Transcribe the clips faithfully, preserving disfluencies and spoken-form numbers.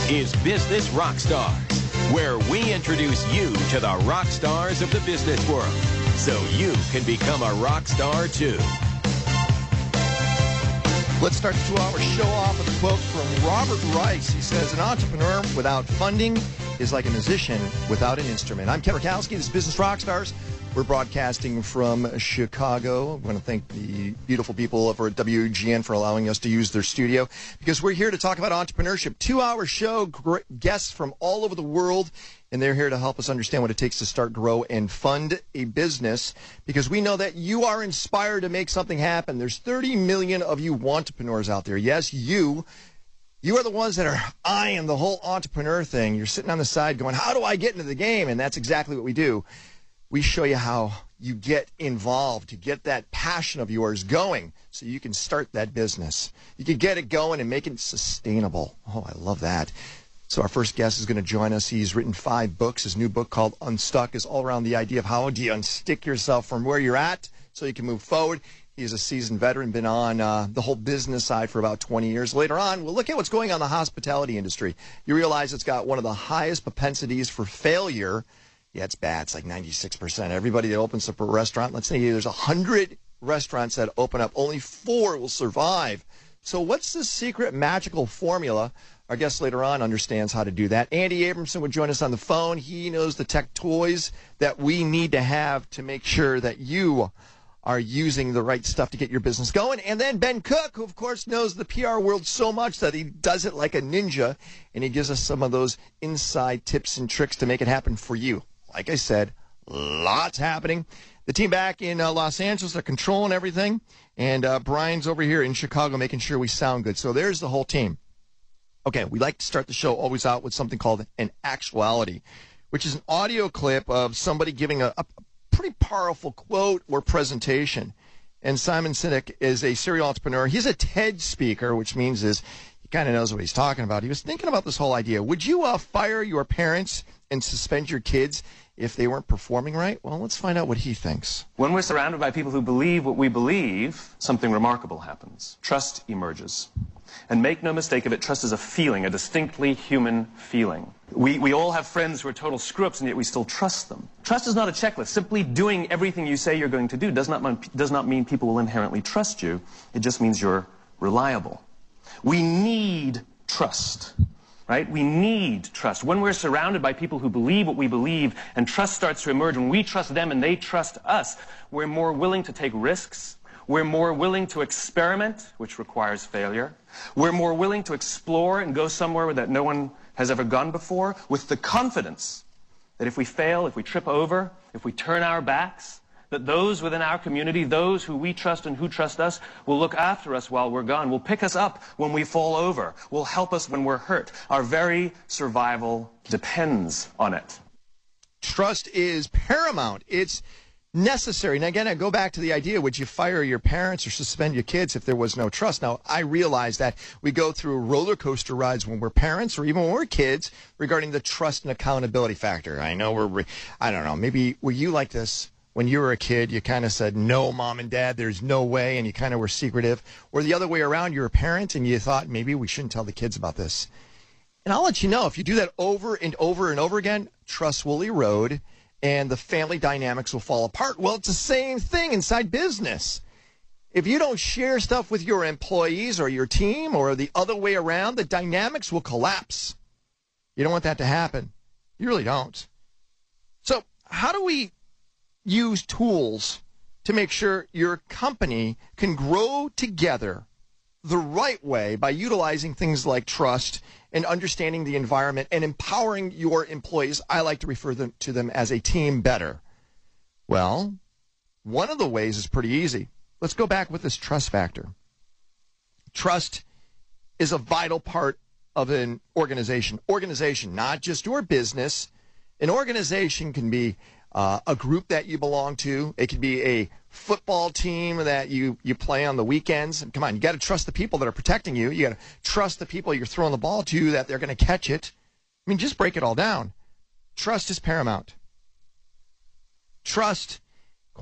is Business Rockstars, where we introduce you to the rock stars of the business world so you can become a rock star too. Let's start the two-hour show off with a quote from Robert Rice. He says, an entrepreneur without funding is like a musician without an instrument. I'm Ken Rakowski. This is Business Rockstars. We're broadcasting from Chicago. I want to thank the beautiful people over at W G N for allowing us to use their studio, because we're here to talk about entrepreneurship. Two-hour show, great guests from all over the world, and they're here to help us understand what it takes to start, grow, and fund a business, because we know that you are inspired to make something happen. There's thirty million of you entrepreneurs out there. Yes, you. You are the ones that are eyeing the whole entrepreneur thing. You're sitting on the side going, how do I get into the game? And that's exactly what we do. We show you how you get involved, to get that passion of yours going so you can start that business. You can get it going and make it sustainable. Oh, I love that. So our first guest is going to join us. He's written five books. His new book called Unstuck is all around the idea of how do you unstick yourself from where you're at so you can move forward. He's a seasoned veteran, been on uh, the whole business side for about twenty years. Later on, we'll look at what's going on in the hospitality industry. You realize it's got one of the highest propensities for failure. Yeah, it's bad. It's like ninety-six percent. Everybody that opens up a restaurant, let's say there's one hundred restaurants that open up, only four will survive. So what's the secret magical formula? Our guest later on understands how to do that. Andy Abramson would join us on the phone. He knows the tech toys that we need to have to make sure that you are using the right stuff to get your business going. And then Ben Cook, who, of course, knows the P R world so much that he does it like a ninja, and he gives us some of those inside tips and tricks to make it happen for you. Like I said, lots happening. The team back in uh, Los Angeles are controlling everything, and uh, Brian's over here in Chicago making sure we sound good. So there's the whole team. Okay, we like to start the show always out with something called an actuality, which is an audio clip of somebody giving a, a pretty powerful quote or presentation. And Simon Sinek is a serial entrepreneur. He's a TED speaker, which means is he kind of knows what he's talking about. He was thinking about this whole idea. Would you uh, fire your parents and suspend your kids if they weren't performing right? Well, let's find out what he thinks. When we're surrounded by people who believe what we believe, something remarkable happens. Trust emerges. And make no mistake of it, trust is a feeling, a distinctly human feeling. We, we all have friends who are total screw-ups, and yet we still trust them. Trust is not a checklist. Simply doing everything you say you're going to do does not, does not mean people will inherently trust you. It just means you're reliable. We need trust. Right? We need trust. When we're surrounded by people who believe what we believe and trust starts to emerge, when we trust them and they trust us, we're more willing to take risks. We're more willing to experiment, which requires failure. We're more willing to explore and go somewhere that no one has ever gone before, with the confidence that if we fail, if we trip over, if we turn our backs, that those within our community, those who we trust and who trust us, will look after us while we're gone, will pick us up when we fall over, will help us when we're hurt. Our very survival depends on it. Trust is paramount. It's necessary. And again, I go back to the idea, would you fire your parents or suspend your kids if there was no trust? Now, I realize that we go through roller coaster rides when we're parents or even when we're kids regarding the trust and accountability factor. I know we're, re- I don't know, maybe were you like this? When you were a kid, you kind of said, no, mom and dad, there's no way, and you kind of were secretive. Or the other way around, you're a parent, and you thought, maybe we shouldn't tell the kids about this. And I'll let you know, if you do that over and over and over again, trust will erode, and the family dynamics will fall apart. Well, it's the same thing inside business. If you don't share stuff with your employees or your team or the other way around, the dynamics will collapse. You don't want that to happen. You really don't. So how do we use tools to make sure your company can grow together the right way by utilizing things like trust and understanding the environment and empowering your employees? I like to refer them to them as a team better. Well, one of the ways is pretty easy. Let's go back with this trust factor. Trust is a vital part of an organization. Organization, not just your business. An organization can be Uh, a group that you belong to. It could be a football team that you, you play on the weekends. And come on, you got to trust the people that are protecting you. You got to trust the people you're throwing the ball to that they're going to catch it. I mean, just break it all down. Trust is paramount. Trust,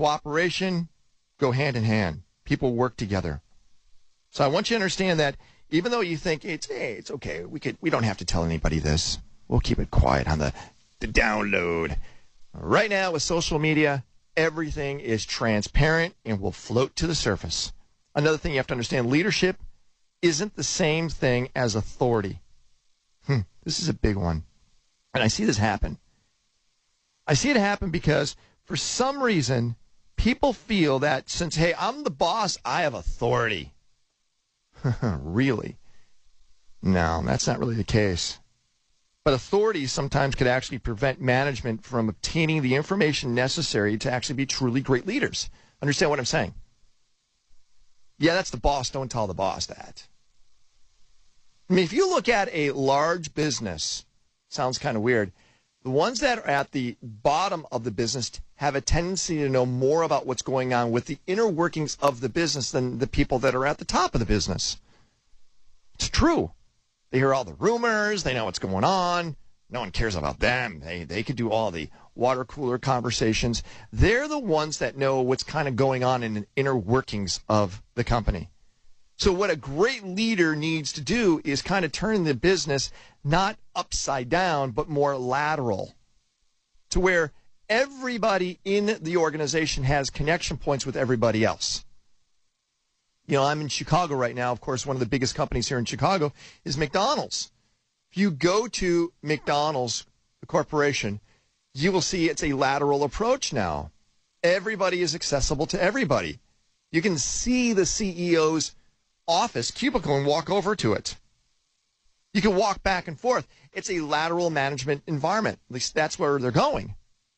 cooperation go hand in hand. People work together. So I want you to understand that Even though you think it's hey, it's okay, we could we don't have to tell anybody this. We'll keep it quiet on the, the download. Right now with social media, everything is transparent and will float to the surface. Another thing you have to understand, leadership isn't the same thing as authority. Hmm, this is a big one. And I see this happen. I see it happen because for some reason, people feel that since, hey, I'm the boss, I have authority. Really? No, that's not really the case. But authority sometimes could actually prevent management from obtaining the information necessary to actually be truly great leaders. Understand what I'm saying? Yeah, that's the boss. Don't tell the boss that. I mean, if you look at a large business, sounds kind of weird, the ones that are at the bottom of the business have a tendency to know more about what's going on with the inner workings of the business than the people that are at the top of the business. It's true. They hear all the rumors. They know what's going on. No one cares about them. They they could do all the water cooler conversations. They're the ones that know what's kind of going on in the inner workings of the company. So what a great leader needs to do is kind of turn the business not upside down, but more lateral, to where everybody in the organization has connection points with everybody else. You know, I'm in Chicago right now. Of course, one of the biggest companies here in Chicago is McDonald's. If you go to McDonald's, the corporation, you will see it's a lateral approach now. Everybody is accessible to everybody. You can see the C E O's office cubicle and walk over to it. You can walk back and forth. It's a lateral management environment. At least that's where they're going.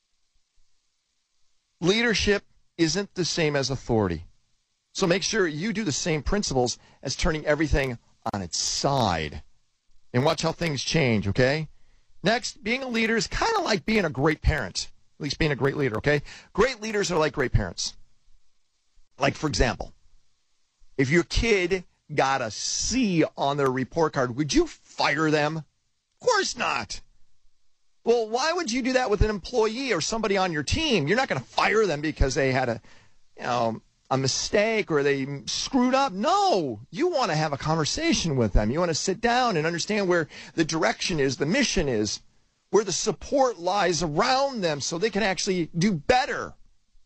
Leadership isn't the same as authority. So make sure you do the same principles as turning everything on its side. And watch how things change, okay? Next, being a leader is kind of like being a great parent. At least being a great leader, okay? Great leaders are like great parents. Like, for example, if your kid got a C on their report card, would you fire them? Of course not. Well, why would you do that with an employee or somebody on your team? You're not going to fire them because they had a, you know, a mistake or they screwed up. No, you want to have a conversation with them. You want to sit down and understand where the direction is, the mission is, where the support lies around them so they can actually do better.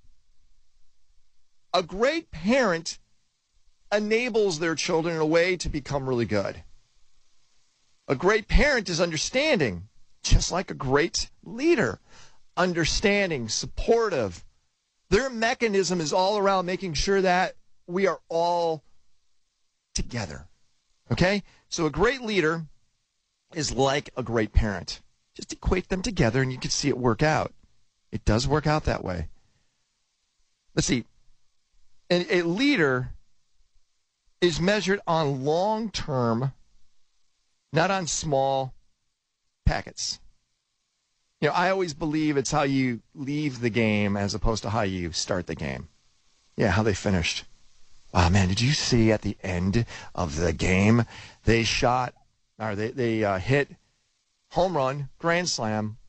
A great parent enables their children in a way to become really good. A great parent is understanding, just like a great leader. Understanding, supportive. Their mechanism is all around making sure that we are all together. Okay? So a great leader is like a great parent. Just equate them together and you can see it work out. It does work out that way. Let's see. A, a leader is measured on long-term, not on small packets. You know, I always believe it's how you leave the game as opposed to how you start the game. Yeah, how they finished. Wow, man, did you see at the end of the game, they shot, or they, they uh, hit home run, grand slam.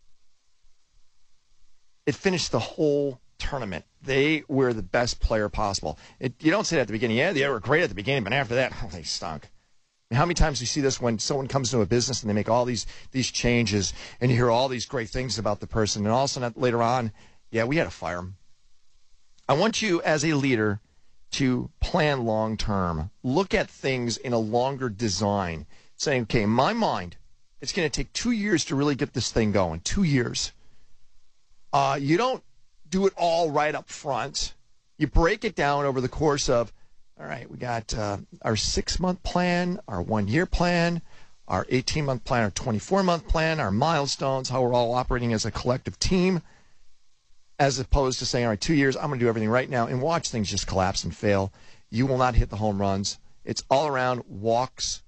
It finished the whole tournament. They were the best player possible. It, you don't say that at the beginning. Yeah, they were great at the beginning, but after that, oh, they stunk. How many times do you see this when someone comes into a business and they make all these these changes and you hear all these great things about the person and all of a sudden later on, yeah, we had to fire them. I want you as a leader to plan long term. Look at things in a longer design. Saying, okay, in my mind, it's going to take two years to really get this thing going. Two years. Uh, you don't do it all right up front. You break it down over the course of, all right, we got uh, our six-month plan, our one-year plan, our eighteen-month plan, our twenty-four-month plan, our milestones, how we're all operating as a collective team, as opposed to saying, all right, two years, I'm going to do everything right now, and watch things just collapse and fail. You will not hit the home runs. It's all around walks,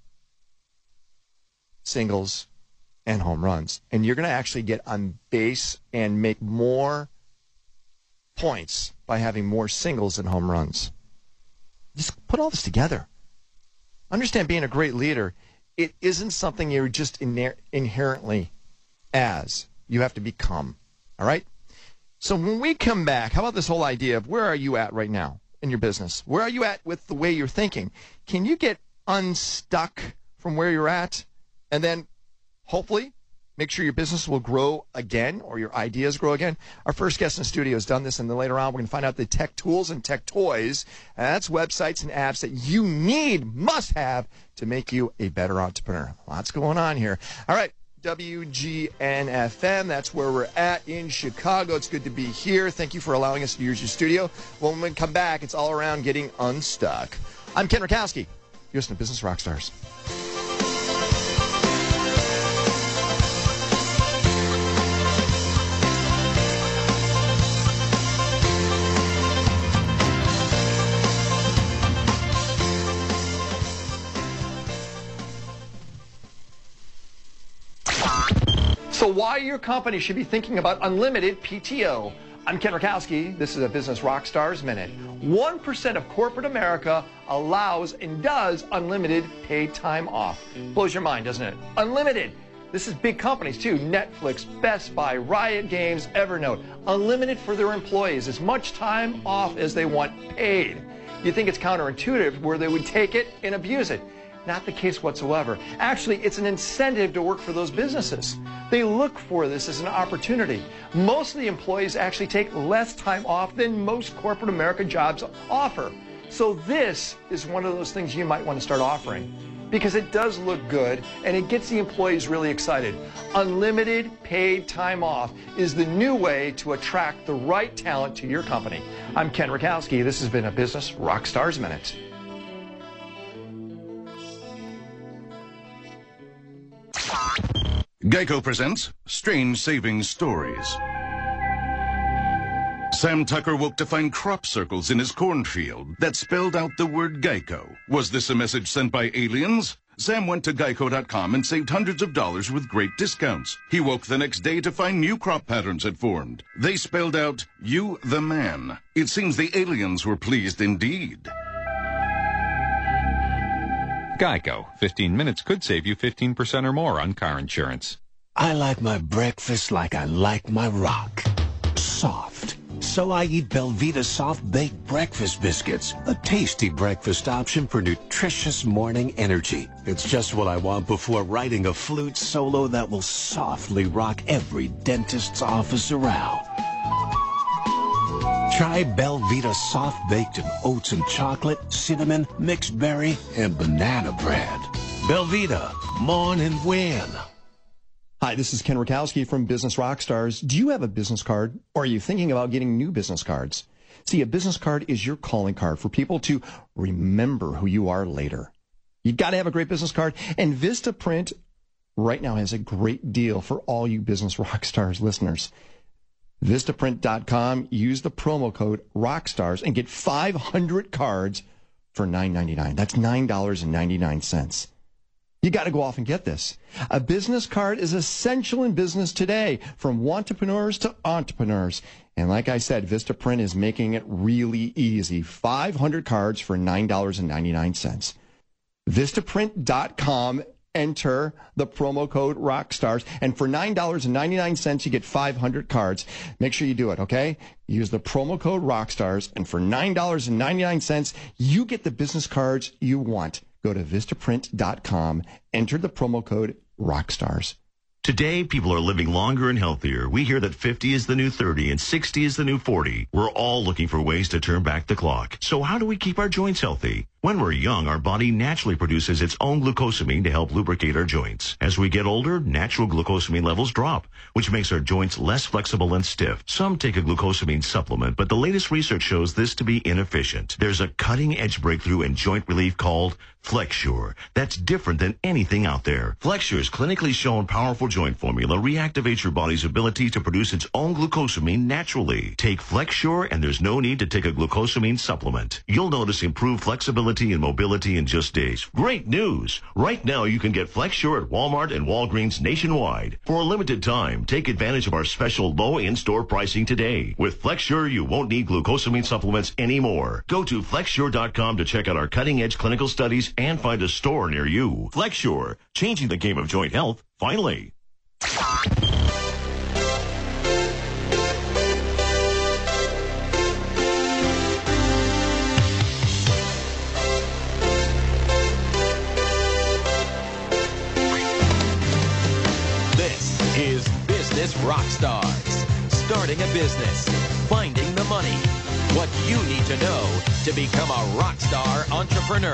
singles, and home runs. And you're going to actually get on base and make more points by having more singles than home runs. Just put all this together. Understand, being a great leader, it isn't something you're just iner- inherently as. You have to become. All right? So when we come back, how about this whole idea of where are you at right now in your business? Where are you at with the way you're thinking? Can you get unstuck from where you're at, and then hopefully make sure your business will grow again or your ideas grow again. Our first guest in the studio has done this, and then later on we're going to find out the tech tools and tech toys. And that's websites and apps that you need, must have to make you a better entrepreneur. Lots going on here. All right, W G N F M, that's where we're at in Chicago. It's good to be here. Thank you for allowing us to use your studio. When we come back, it's all around getting unstuck. I'm Ken Rakowski. You're listening to Business Rockstars. So why your company should be thinking about unlimited P T O. I'm Ken Rakowski. This is a Business Rockstars Minute. one percent of corporate America allows and does unlimited paid time off. Blows your mind, doesn't it? Unlimited. This is big companies too. Netflix, Best Buy, Riot Games, Evernote. Unlimited for their employees. As much time off as they want paid. You think it's counterintuitive where they would take it and abuse it. Not the case whatsoever. Actually, it's an incentive to work for those businesses. They look for this as an opportunity. Most of the employees actually take less time off than most corporate America jobs offer. So this is one of those things you might want to start offering because it does look good and it gets the employees really excited. Unlimited paid time off is the new way to attract the right talent to your company. I'm Ken Rakowski. This has been a Business Rockstars Minute. Geico presents Strange Savings Stories. Sam Tucker woke to find crop circles in his cornfield that spelled out the word Geico. Was this a message sent by aliens? Sam went to geico dot com and saved hundreds of dollars with great discounts. He woke the next day to find new crop patterns had formed. They spelled out, "You the man." It seems the aliens were pleased indeed. Geico. fifteen minutes could save you fifteen percent or more on car insurance. I like my breakfast like I like my rock. Soft. So I eat Belvita Soft Baked Breakfast Biscuits, a tasty breakfast option for nutritious morning energy. It's just what I want before writing a flute solo that will softly rock every dentist's office around. Try Belvita Soft Baked in oats and chocolate, cinnamon, mixed berry, and banana bread. Belvita, morn and win. Hi, this is Ken Rakowski from Business Rockstars. Do you have a business card, or are you thinking about getting new business cards? See, a business card is your calling card for people to remember who you are later. You've got to have a great business card, and Vistaprint right now has a great deal for all you Business Rockstars listeners. Vistaprint dot com, use the promo code ROCKSTARS and get five hundred cards for nine ninety-nine. That's nine dollars and ninety-nine cents. You got to go off and get this. A business card is essential in business today, from wantrepreneurs to entrepreneurs. And like I said, Vistaprint is making it really easy. five hundred cards for nine dollars and ninety-nine cents. Vistaprint dot com, enter the promo code ROCKSTARS, and for nine dollars and ninety-nine cents, you get five hundred cards. Make sure you do it, okay? Use the promo code ROCKSTARS, and for nine dollars and ninety-nine cents, you get the business cards you want. Go to Vistaprint dot com, enter the promo code ROCKSTARS. Today, people are living longer and healthier. We hear that fifty is the new thirty and sixty is the new forty. We're all looking for ways to turn back the clock. So how do we keep our joints healthy? When we're young, our body naturally produces its own glucosamine to help lubricate our joints. As we get older, natural glucosamine levels drop, which makes our joints less flexible and stiff. Some take a glucosamine supplement, but the latest research shows this to be inefficient. There's a cutting-edge breakthrough in joint relief called FlexSure that's different than anything out there. FlexSure's clinically shown powerful joint formula reactivates your body's ability to produce its own glucosamine naturally. Take FlexSure and there's no need to take a glucosamine supplement. You'll notice improved flexibility and mobility in just days. Great news! Right now you can get FlexSure at Walmart and Walgreens nationwide. For a limited time, take advantage of our special low in-store pricing today. With FlexSure, you won't need glucosamine supplements anymore. Go to FlexSure dot com to check out our cutting-edge clinical studies and find a store near you. FlexSure, changing the game of joint health, finally. is Business Rockstars. Starting a business, finding the money, what you need to know to become a rock star entrepreneur.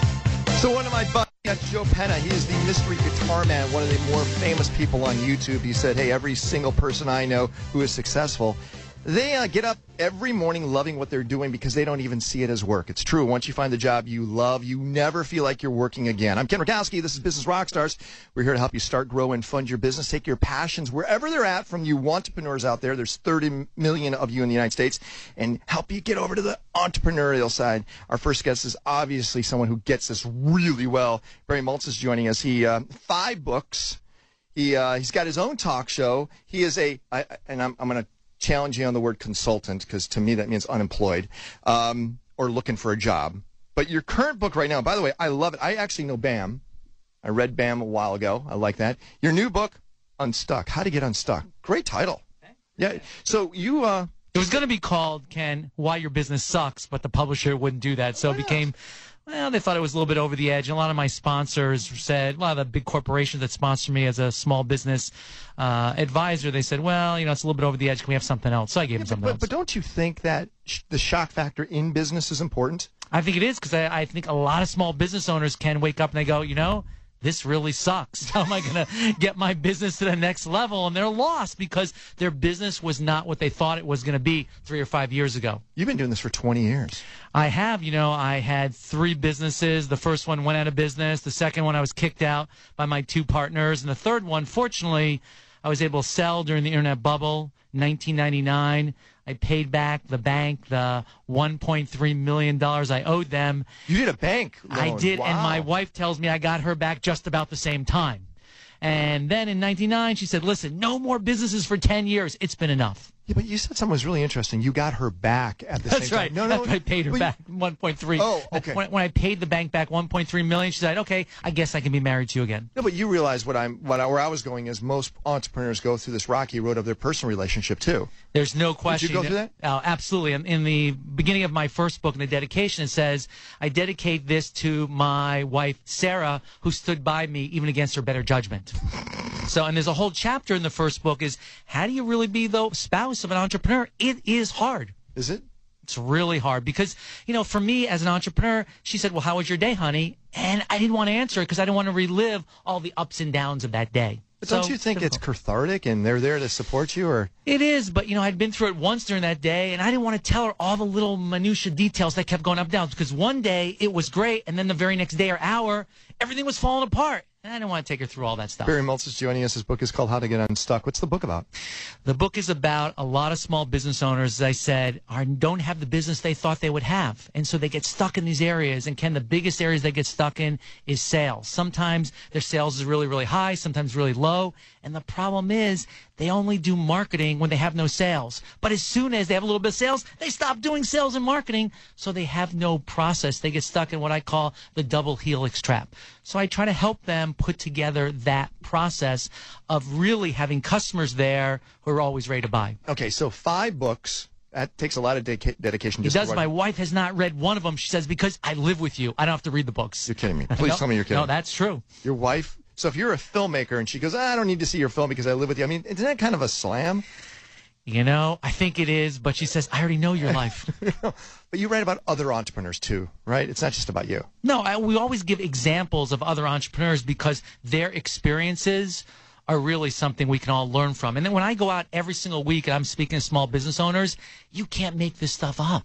So one of my buddies, uh, Joe Penna, he is the mystery guitar man, one of the more famous people on YouTube. He said, hey, every single person I know who is successful, they uh, get up every morning loving what they're doing because they don't even see it as work. It's true. Once you find the job you love, you never feel like you're working again. I'm Ken Rakowski. This is Business Rockstars. We're here to help you start, grow, and fund your business. Take your passions wherever they're at from you entrepreneurs out there. There's thirty million of you in the United States, and help you get over to the entrepreneurial side. Our first guest is obviously someone who gets this really well. Barry Maltz is joining us. He uh, five books. He uh, he's got his own talk show. He is a I, and I'm I'm going to challenge you on the word consultant, because to me that means unemployed um, or looking for a job. But your current book right now, by the way, I love it. I actually know BAM. I read BAM a while ago. I like that. Your new book, Unstuck, How to Get Unstuck. Great title. Yeah. So you... Uh, it was going to be called, Ken, Why Your Business Sucks, but the publisher wouldn't do that. So it became... Well, they thought it was a little bit over the edge. And a lot of my sponsors said, a lot of the big corporations that sponsor me as a small business uh, advisor, they said, well, you know, it's a little bit over the edge. Can we have something else? So I gave yeah, them but, something but, else. But don't you think that sh the shock factor in business is important? I think it is, because I, I think a lot of small business owners can wake up and they go, you know, this really sucks. How am I going to get my business to the next level? And they're lost because their business was not what they thought it was going to be three or five years ago. You've been doing this for twenty years. I have. You know, I had three businesses. The first one went out of business. The second one I was kicked out by my two partners. And the third one, fortunately, I was able to sell during the internet bubble, nineteen ninety-nine. I paid back the bank the one point three million dollars I owed them. You did a bank loan. I did, wow. And my wife tells me I got her back just about the same time. And then in ninety-nine, she said, listen, no more businesses for ten years. It's been enough. Yeah, but you said something was really interesting. You got her back at the That's same right. time. No, no, That's right. I paid her back one point three. Oh, okay. When, when I paid the bank back one point three million dollars, she said, okay, I guess I can be married to you again. No, but you realize what I'm, what I, where I was going is most entrepreneurs go through this rocky road of their personal relationship too. There's no question. Did you go through that? Uh, absolutely. In, in the beginning of my first book, in the dedication, it says, I dedicate this to my wife, Sarah, who stood by me even against her better judgment. So, and there's a whole chapter in the first book is, how do you really be the spouse of an entrepreneur? It is hard. Is it? It's really hard because, you know, for me as an entrepreneur, she said, well, how was your day, honey? And I didn't want to answer it because I didn't want to relive all the ups and downs of that day. But So, don't you think difficult. it's cathartic and they're there to support you? Or It is, but, you know, I'd been through it once during that day, and I didn't want to tell her all the little minutia details that kept going up and down, because one day it was great, and then the very next day or hour, everything was falling apart. And I didn't want to take her through all that stuff. Barry Maltz is joining us. His book is called How to Get Unstuck. What's the book about? The book is about a lot of small business owners, as I said, are, don't have the business they thought they would have. And so they get stuck in these areas. And, Ken, the biggest areas they get stuck in is sales. Sometimes their sales is really, really high, sometimes really low. And the problem is they only do marketing when they have no sales. But as soon as they have a little bit of sales, they stop doing sales and marketing. So they have no process. They get stuck in what I call the double helix trap. So I try to help them put together that process of really having customers there who are always ready to buy. Okay, so five books. That takes a lot of dedica dedication. It just does. to My write. wife has not read one of them. She says, because I live with you, I don't have to read the books. You're kidding me. Please no, tell me you're kidding. No, that's true. Your wife. So if you're a filmmaker and she goes, I don't need to see your film because I live with you. I mean, isn't that kind of a slam? You know, I think it is, but she says, I already know your life. But you write about other entrepreneurs too, right? It's not just about you. No, I, we always give examples of other entrepreneurs because their experiences are really something we can all learn from. And then when I go out every single week and I'm speaking to small business owners, you can't make this stuff up.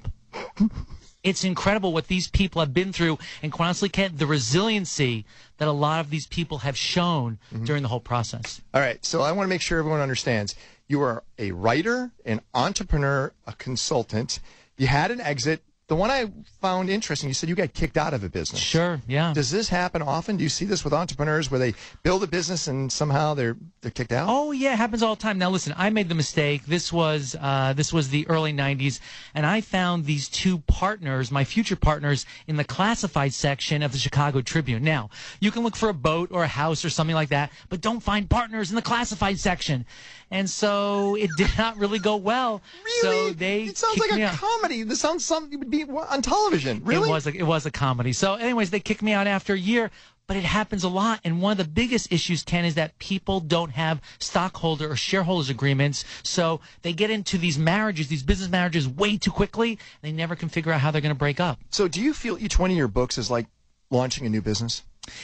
It's incredible what these people have been through, and quite honestly, Kent, the resiliency that a lot of these people have shown mm-hmm. during the whole process. All right, so I want to make sure everyone understands. You are a writer, an entrepreneur, a consultant. You had an exit. The one I found interesting, you said you got kicked out of a business. Sure, yeah. Does this happen often? Do you see this with entrepreneurs where they build a business and somehow they're they're kicked out? Oh yeah, it happens all the time. Now listen, I made the mistake. This was uh, this was the early nineties, and I found these two partners, my future partners, in the classified section of the Chicago Tribune. Now you can look for a boat or a house or something like that, but don't find partners in the classified section. And so it did not really go well. Really? So they it sounds kicked like me a out. comedy. This sounds something you would be on television. Really? It was a, it was a comedy. So anyways, they kicked me out after a year. but it happens a lot. And one of the biggest issues, Ken, is that people don't have stockholder or shareholders agreements. So they get into these marriages, these business marriages, way too quickly. And they never can figure out how they're going to break up. So do you feel each one of your books is like launching a new business?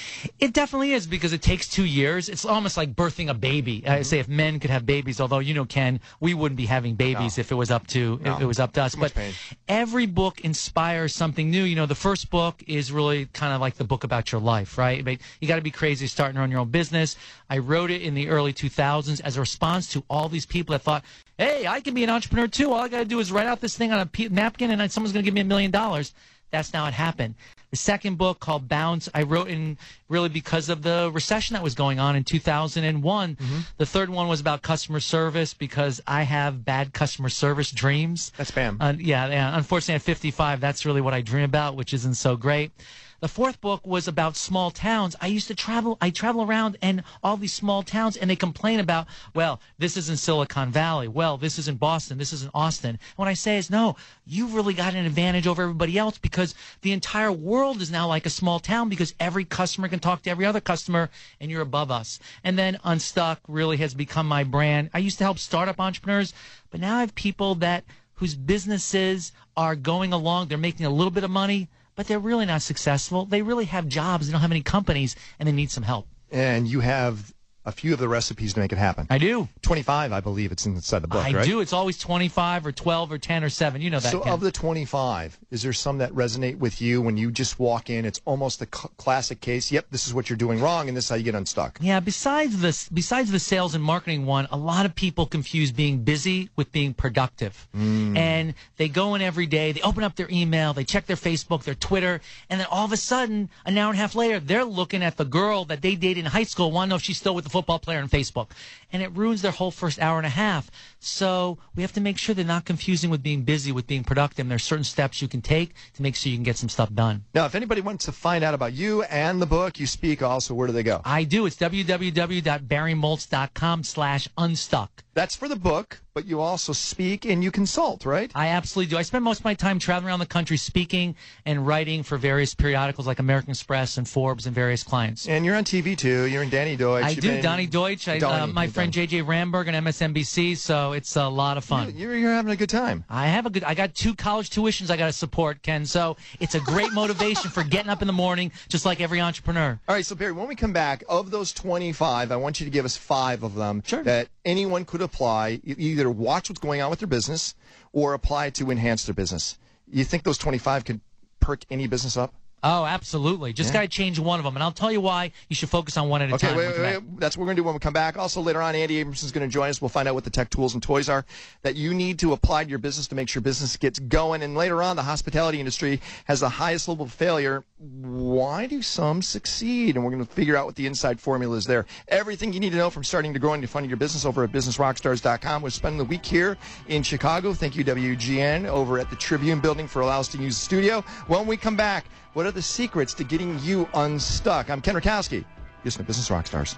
It definitely is, because it takes two years. It's almost like birthing a baby. Mm-hmm. I say if men could have babies, although, you know, Ken, we wouldn't be having babies no. if it was up to no. if it was up to us. But pain. Every book inspires something new. You know, the first book is really kind of like the book about your life, right? But you got to be crazy starting to run your own business. I wrote it in the early two thousands as a response to all these people that thought, hey, I can be an entrepreneur too. All I got to do is write out this thing on a napkin and someone's going to give me a million dollars. That's not what happened. The second book, called Bounce, I wrote in really because of the recession that was going on in two thousand one. Mm-hmm. The third one was about customer service, because I have bad customer service dreams. That's Bam. Uh, yeah, yeah, unfortunately at fifty-five, that's really what I dream about, which isn't so great. The fourth book was about small towns. I used to travel, I travel around and all these small towns, and they complain about, well, this is in Silicon Valley. Well, this is in Boston. This is in Austin. And what I say is, no, you've really got an advantage over everybody else, because the entire world is now like a small town, because every customer can talk to every other customer, and you're above us. And then Unstuck really has become my brand. I used to help startup entrepreneurs, but now I have people that whose businesses are going along. They're making a little bit of money, but they're really not successful. They really have jobs. They don't have any companies, and they need some help. And you have a few of the recipes to make it happen. I do. twenty-five, I believe it's inside the book, I right? do. It's always twenty-five or twelve or ten or seven. You know that, So Ken. of the twenty-five, is there some that resonate with you when you just walk in? It's almost the cl- classic case. Yep, this is what you're doing wrong, and this is how you get unstuck. Yeah, besides this, besides the sales and marketing one, a lot of people confuse being busy with being productive. Mm. And they go in every day, they open up their email, they check their Facebook, their Twitter, and then all of a sudden, an hour and a half later, they're looking at the girl that they dated in high school, want to know if she's still with the football player on Facebook. And it ruins their whole first hour and a half. So we have to make sure they're not confusing with being busy with being productive. And there's certain steps you can take to make sure you can get some stuff done. Now, if anybody wants to find out about you and the book you speak also, where do they go? I do. It's w w w dot barry moltz dot com slash unstuck. That's for the book, but you also speak and you consult, right? I absolutely do. I spend most of my time traveling around the country speaking and writing for various periodicals like American Express and Forbes and various clients. And you're on T V, too. You're in Danny Deutsch. I You've do. been... Donnie Deutsch. I, Donnie, uh, my friend J J Ramberg on M S N B C, so it's a lot of fun. You're, you're having a good time. I have a good. I got two college tuitions I got to support, Ken, so it's a great motivation for getting up in the morning, just like every entrepreneur. All right, so Barry, when we come back, of those twenty-five, I want you to give us five of them sure. that anyone could apply, either watch what's going on with their business or apply to enhance their business. You think those twenty-five could perk any business up? Oh, absolutely. Just yeah. got to change one of them. And I'll tell you why you should focus on one at a okay, time. Okay, wait, wait, wait. That's what we're going to do when we come back. Also, later on, Andy Abramson is going to join us. We'll find out what the tech tools and toys are that you need to apply to your business to make sure business gets going. And later on, the hospitality industry has the highest level of failure. Why do some succeed? And we're going to figure out what the inside formula is there. Everything you need to know from starting to growing to funding your business over at business rock stars dot com. We're spending the week here in Chicago. Thank you, W G N, over at the Tribune Building for allowing us to use the studio. When we come back, what are the secrets to getting you unstuck? I'm Ken Rakowski. Listen to Business Rockstars.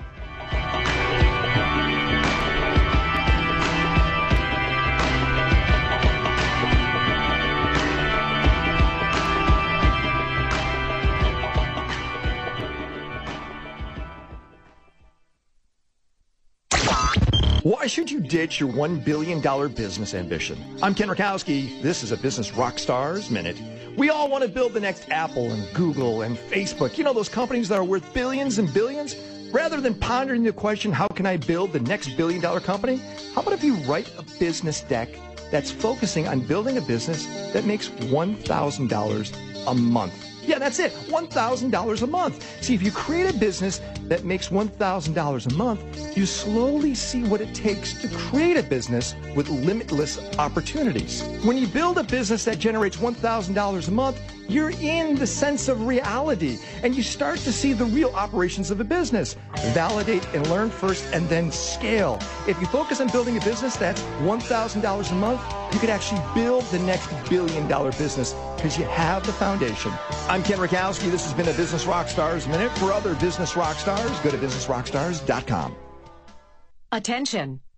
Why should you ditch your one billion dollars business ambition? I'm Ken Rakowski. This is a Business Rockstars Minute. We all want to build the next Apple and Google and Facebook. You know, those companies that are worth billions and billions? Rather than pondering the question, how can I build the next billion dollar company? How about if you write a business deck that's focusing on building a business that makes one thousand dollars a month? Yeah, that's it, one thousand dollars a month. See, if you create a business that makes one thousand dollars a month, you slowly see what it takes to create a business with limitless opportunities. When you build a business that generates one thousand dollars a month, you're in the sense of reality, and you start to see the real operations of a business. Validate and learn first, and then scale. If you focus on building a business that's one thousand dollars a month, you could actually build the next billion dollar business because you have the foundation. I'm Ken Rakowski. This has been a Business Rockstars Minute. For other Business Rockstars, go to business rock stars dot com. Attention.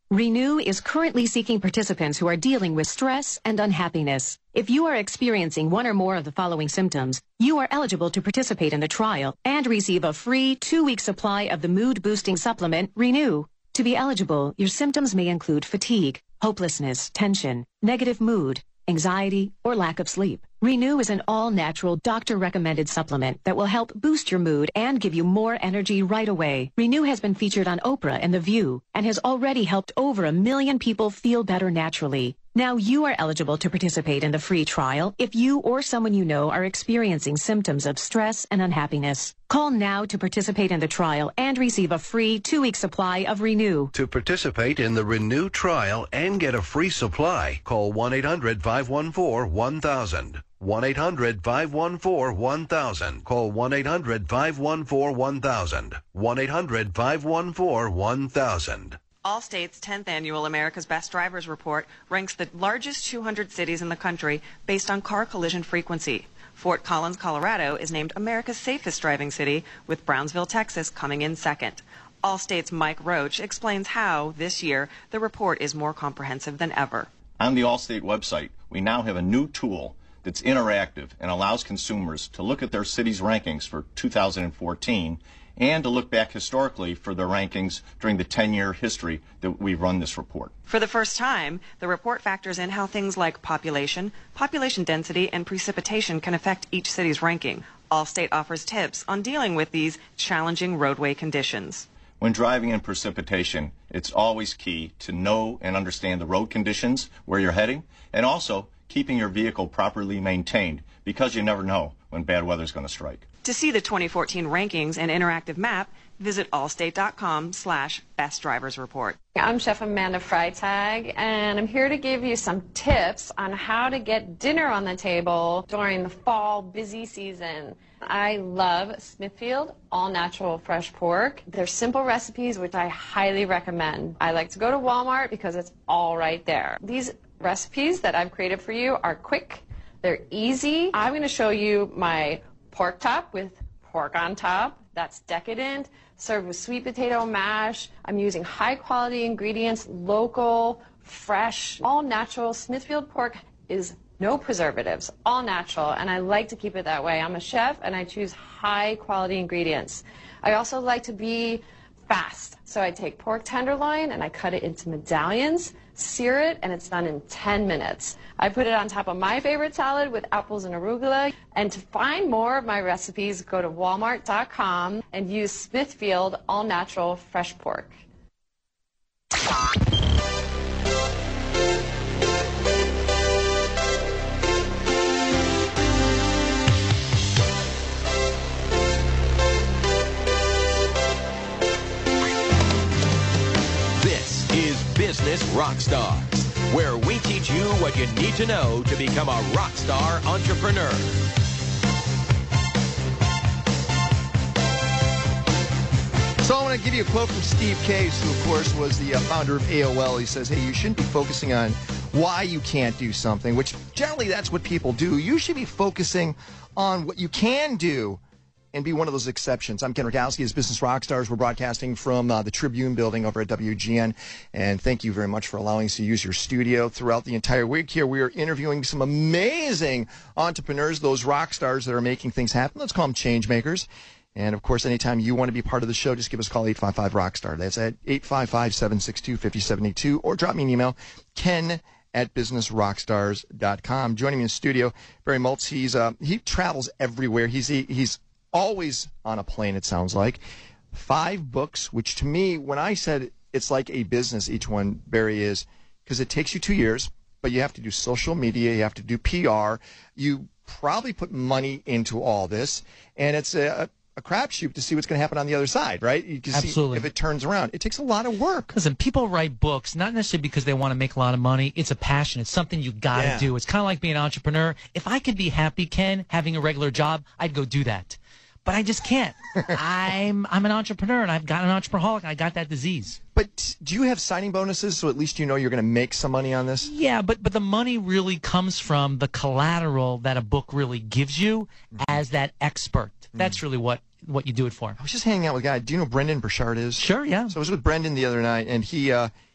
Renew is currently seeking participants who are dealing with stress and unhappiness. If you are experiencing one or more of the following symptoms, you are eligible to participate in the trial and receive a free two-week supply of the mood-boosting supplement, Renew. To be eligible, your symptoms may include fatigue, hopelessness, tension, negative mood, anxiety, or lack of sleep. Renew is an all-natural, doctor-recommended supplement that will help boost your mood and give you more energy right away. Renew has been featured on Oprah and The View and has already helped over a million people feel better naturally. Now you are eligible to participate in the free trial if you or someone you know are experiencing symptoms of stress and unhappiness. Call now to participate in the trial and receive a free two-week supply of Renew. To participate in the Renew trial and get a free supply, call one eight hundred five one four one thousand. one eight hundred five one four one thousand. Call one eight hundred five one four one thousand. one eight hundred five one four one thousand. Allstate's tenth Annual America's Best Drivers Report ranks the largest two hundred cities in the country based on car collision frequency. Fort Collins, Colorado is named America's safest driving city, with Brownsville, Texas coming in second. Allstate's Mike Roach explains how, this year, the report is more comprehensive than ever. On the Allstate website, we now have a new tool that's interactive and allows consumers to look at their city's rankings for two thousand fourteen and to look back historically for their rankings during the ten-year history that we've run this report. For the first time, the report factors in how things like population, population density, and precipitation can affect each city's ranking. Allstate offers tips on dealing with these challenging roadway conditions. When driving in precipitation, it's always key to know and understand the road conditions, where you're heading, and also keeping your vehicle properly maintained, because you never know when bad weather is going to strike. To see the twenty fourteen rankings and interactive map, visit allstate.com slash best drivers report. I'm Chef Amanda Freitag, and I'm here to give you some tips on how to get dinner on the table during the fall busy season. I love Smithfield all-natural fresh pork. They're simple recipes which I highly recommend. I like to go to Walmart because it's all right there. These recipes that I've created for you are quick, they're easy. I'm going to show you my pork top with pork on top. That's decadent, served with sweet potato mash. I'm using high-quality ingredients, local, fresh, all-natural. Smithfield pork is no preservatives, all natural, and I like to keep it that way. I'm a chef, and I choose high-quality ingredients. I also like to be fast, so I take pork tenderloin and I cut it into medallions, sear it, and it's done in ten minutes. I put it on top of my favorite salad with apples and arugula. And to find more of my recipes, go to walmart dot com and use Smithfield all-natural fresh pork. Business Rockstars, where we teach you what you need to know to become a rock star entrepreneur. So I want to give you a quote from Steve Case, who, of course, was the uh, founder of A O L. He says, hey, you shouldn't be focusing on why you can't do something, which generally that's what people do. You should be focusing on what you can do and be one of those exceptions. I'm Ken Rakowski. As Business Rockstars, we're broadcasting from uh, the Tribune building over at W G N. And thank you very much for allowing us to use your studio throughout the entire week here. We are interviewing some amazing entrepreneurs, those rock stars that are making things happen. Let's call them change makers. And, of course, anytime you want to be part of the show, just give us a call, eight five five rockstar. That's at eight five five, seven six two, five oh seven two. Or drop me an email, ken at business rockstars dot com. Joining me in the studio, Barry Maltz. He's, uh, he travels everywhere. He's he, he's always on a plane, it sounds like. Five books, which to me, when I said it's like a business, each one, Barry, is, because it takes you two years, but you have to do social media, you have to do P R, you probably put money into all this, and it's a, a crapshoot to see what's going to happen on the other side, right? You can Absolutely. See if it turns around. It takes a lot of work. Listen, people write books, not necessarily because they want to make a lot of money. It's a passion. It's something you got to Yeah. do. It's kind of like being an entrepreneur. If I could be happy, Ken, having a regular job, I'd go do that. But I just can't. I'm I'm an entrepreneur, and I've got an entrepreneurholic, and I got that disease. But do you have signing bonuses so at least you know you're going to make some money on this? Yeah, but but the money really comes from the collateral that a book really gives you as that expert. That's really what, what you do it for. I was just hanging out with a guy. Do you know who Brendan Burchard is? Sure, yeah. So I was with Brendan the other night, and he uh,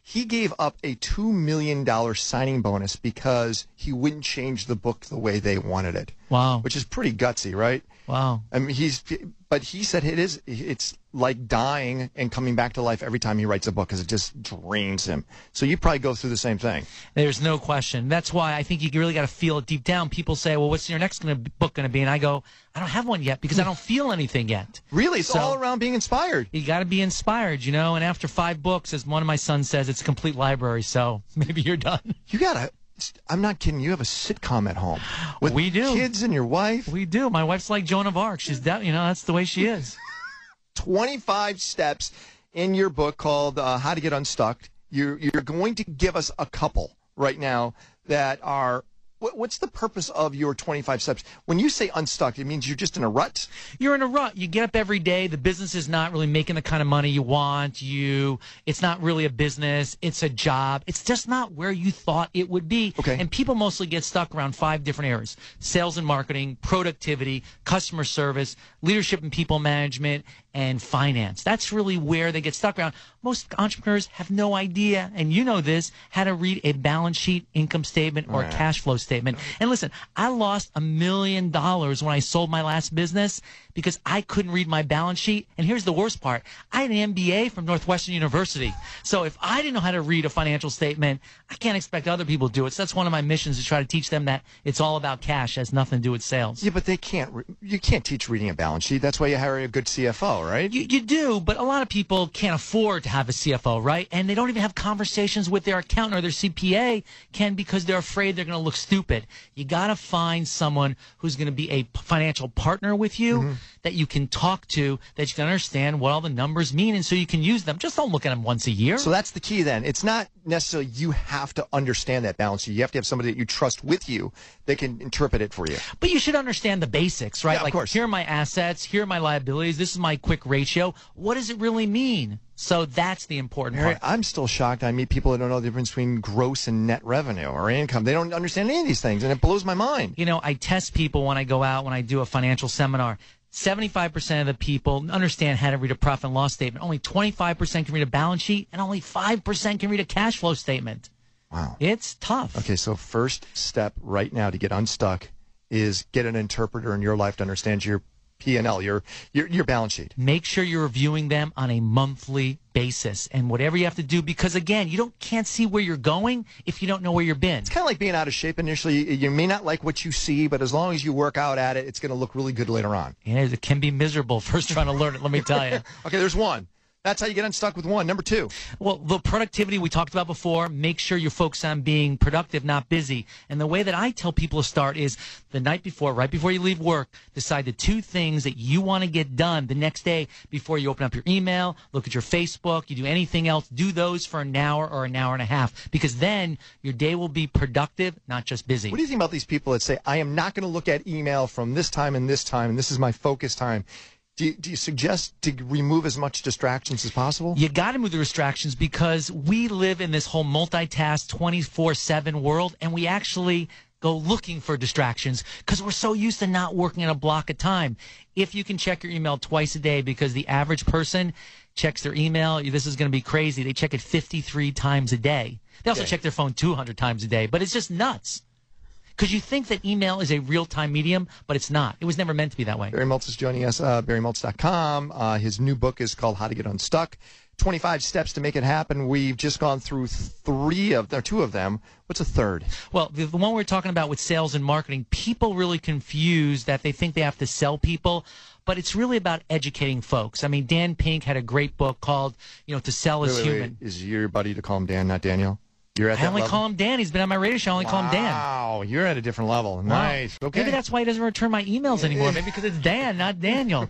He gave up a two million dollars signing bonus because he wouldn't change the book the way they wanted it. Wow. Which is pretty gutsy, right? Wow. I mean, he's, but he said it is, it's like dying and coming back to life every time he writes a book because it just drains him. So you probably go through the same thing. There's no question. That's why I think you really got to feel it deep down. People say, well, what's your next gonna, book going to be? And I go, I don't have one yet because I don't feel anything yet. Really? It's so, all around being inspired. You got to be inspired, you know, and after five books, as one of my sons says, it's a complete library, so maybe you're done. You got to, I'm not kidding, you have a sitcom at home with we do. kids and your wife. We do. My wife's like Joan of Arc. She's that, you know, that's the way she is. twenty-five steps in your book called uh, How to Get Unstuck. You're, you're going to give us a couple right now that are, what, what's the purpose of your twenty-five steps? When you say unstuck, it means you're just in a rut? You're in a rut. You get up every day. The business is not really making the kind of money you want. You, it's not really a business. It's a job. It's just not where you thought it would be. Okay. And people mostly get stuck around five different areas: sales and marketing, productivity, customer service, leadership and people management, and finance. That's really where they get stuck around. Most entrepreneurs have no idea, and you know this, how to read a balance sheet, income statement, or Right. a cash flow statement. And listen, I lost a million dollars when I sold my last business because I couldn't read my balance sheet. And here's the worst part. I had an M B A from Northwestern University. So if I didn't know how to read a financial statement, I can't expect other people to do it. So that's one of my missions, to try to teach them that it's all about cash, has nothing to do with sales. Yeah, but they can't, re- you can't teach reading a balance sheet. That's why you hire a good C F O, right? You, you do, but a lot of people can't afford to have a C F O, right? And they don't even have conversations with their accountant or their C P A, Ken, because they're afraid they're going to look stupid. You got to find someone who's going to be a p- financial partner with you, mm-hmm. that you can talk to, that you can understand what all the numbers mean, and so you can use them. Just don't look at them once a year. So that's the key then. It's not necessarily you have to understand that balance sheet. You have to have somebody that you trust with you that can interpret it for you. But you should understand the basics, right? Yeah, of like, course. Here are my assets, here are my liabilities, this is my quick ratio. What does it really mean? So that's the important Mary, part. I'm still shocked. I meet people that don't know the difference between gross and net revenue or income. They don't understand any of these things, and it blows my mind. You know, I test people when I go out, when I do a financial seminar. seventy-five percent of the people understand how to read a profit and loss statement. Only twenty-five percent can read a balance sheet, and only five percent can read a cash flow statement. Wow. It's tough. Okay, so first step right now to get unstuck is get an interpreter in your life to understand your P and L, your, your your balance sheet. Make sure you're reviewing them on a monthly basis, and whatever you have to do, because again, you don't can't see where you're going if you don't know where you've been. It's kind of like being out of shape initially. You may not like what you see, but as long as you work out at it, it's going to look really good later on. Yeah, it can be miserable first trying to learn it, let me tell you. Okay, there's one. That's how you get unstuck with one. Number two. Well, the productivity we talked about before, make sure you're focused on being productive, not busy. And the way that I tell people to start is the night before, right before you leave work, decide the two things that you want to get done the next day before you open up your email, look at your Facebook, you do anything else. Do those for an hour or an hour and a half, because then your day will be productive, not just busy. What do you think about these people that say, I am not going to look at email from this time and this time, and this is my focus time? Do you, do you suggest to remove as much distractions as possible? You got to move the distractions, because we live in this whole multitask twenty-four seven world, and we actually go looking for distractions because we're so used to not working in a block of time. If you can check your email twice a day, because the average person checks their email, this is going to be crazy, they check it fifty-three times a day. They also Okay. check their phone two hundred times a day, but it's just nuts. Because you think that email is a real-time medium, but it's not. It was never meant to be that way. Barry Maltz is joining us, uh, barry maltz dot com. Uh, his new book is called How to Get Unstuck. twenty-five steps to make it happen. We've just gone through three of, or two of them. What's a third? Well, the, the one we're talking about with sales and marketing, people really confuse that they think they have to sell people, but it's really about educating folks. I mean, Dan Pink had a great book called, you know, To Sell is Wait, wait, Human. wait. Is your buddy to call him Dan, not Daniel? You're at I that only level? call him Dan. He's been on my radio show. I only call him Dan. Wow, you're at a different level. Wow. Nice. Okay. Maybe that's why he doesn't return my emails anymore. Maybe because it's Dan, not Daniel.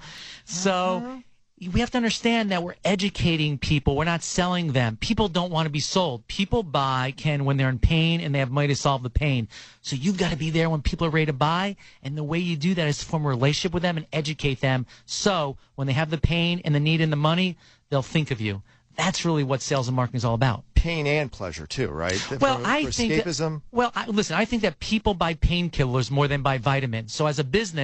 So we have to understand that we're educating people. We're not selling them. People don't want to be sold. People buy, Ken, when they're in pain and they have money to solve the pain. So you've got to be there when people are ready to buy. And the way you do that is to form a relationship with them and educate them. So when they have the pain and the need and the money, they'll think of you. That's really what sales and marketing is all about. Pain and pleasure, too, right? Well, for, I for think escapism. That, well, I, listen, I think that people buy painkillers more than buy vitamins. So as a business,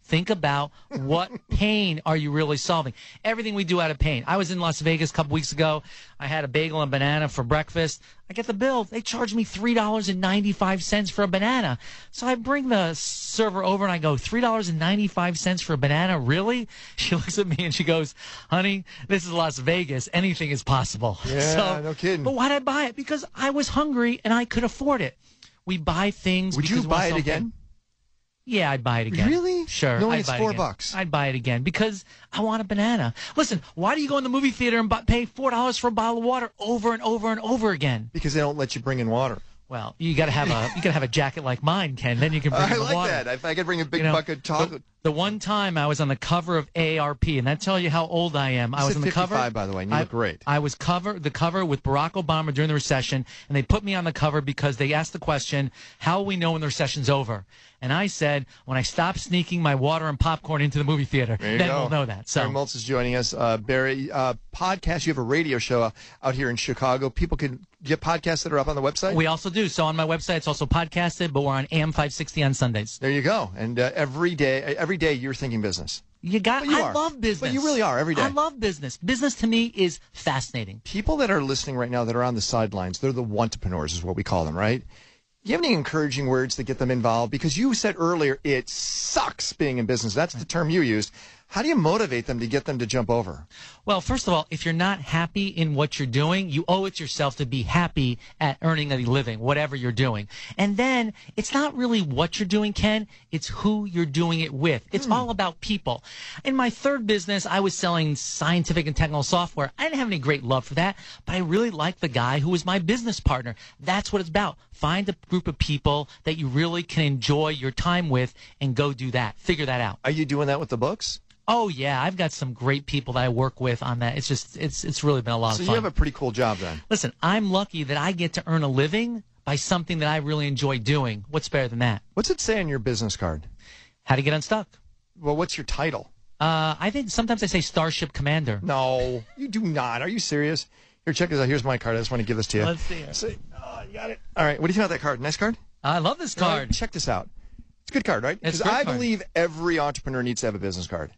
Think about what pain are you really solving. Everything we do out of pain. I was in Las Vegas a couple weeks ago. I had a bagel and banana for breakfast. I get the bill. They charge me three dollars and ninety-five cents for a banana. So I bring the server over and I go, three dollars and ninety-five cents for a banana? Really? She looks at me and she goes, honey, this is Las Vegas. Anything is possible. Yeah, so, no kidding. But why'd I buy it? Because I was hungry and I could afford it. We buy things. Would because you we want buy it something. again? Yeah, I'd buy it again. Really? Sure. Knowing I'd it's buy it four again. bucks. I'd buy it again because I want a banana. Listen, why do you go in the movie theater and bu- pay four dollars for a bottle of water over and over and over again? Because they don't let you bring in water. Well, you got to have a you got to have a jacket like mine, Ken. Then you can bring I in the like water. that. If I could bring a big You know, bucket of chocolate. The, the one time I was on the cover of A A R P, and that tells you how old I am. You I was said on the cover. fifty-five, by the way, and you I, look great. I was cover the cover with Barack Obama during the recession, and they put me on the cover because they asked the question, "How will we know when the recession's over?" And I said, "When I stop sneaking my water and popcorn into the movie theater, There you then go. we'll know that." So Barry Maltz is joining us. Uh, Barry, uh, podcast. You have a radio show out here in Chicago. People can get podcasts that are up on the website. we also do. So on my website, it's also podcasted, but we're on A M five sixty on Sundays. There you go. And uh, every day, every day, you're thinking business. You got. But you I are. love business. But you really are every day. I love business. Business to me is fascinating. People that are listening right now that are on the sidelines, they're the entrepreneurs, is what we call them, right? Do you have any encouraging words to get them involved? Because you said earlier, it sucks being in business. That's the term you used. How do you motivate them to get them to jump over? Well, first of all, if you're not happy in what you're doing, you owe it yourself to be happy at earning a living, whatever you're doing. And then it's not really what you're doing, Ken. It's who you're doing it with. It's all about people. In my third business, I was selling scientific and technical software. I didn't have any great love for that, but I really liked the guy who was my business partner. That's what it's about. Find a group of people that you really can enjoy your time with and go do that. Figure that out. Are you doing that with the books? Oh yeah, I've got some great people that I work with on that. It's just it's it's really been a lot So of you fun. have a pretty cool job then. Listen, I'm lucky that I get to earn a living by something that I really enjoy doing. What's better than that? What's it say on your business card? How to get unstuck. Well, what's your title? Uh, I think sometimes I say Starship Commander. No, you do not. Are you serious? Here, check this out. Here's my card. I just want to give this to you. Let's see. It. See, oh, you got it. All right. What do you think about that card? Nice card? I love this All card. right, check this out. It's a good card, right? It's Because a great I card. believe every entrepreneur needs to have a business card.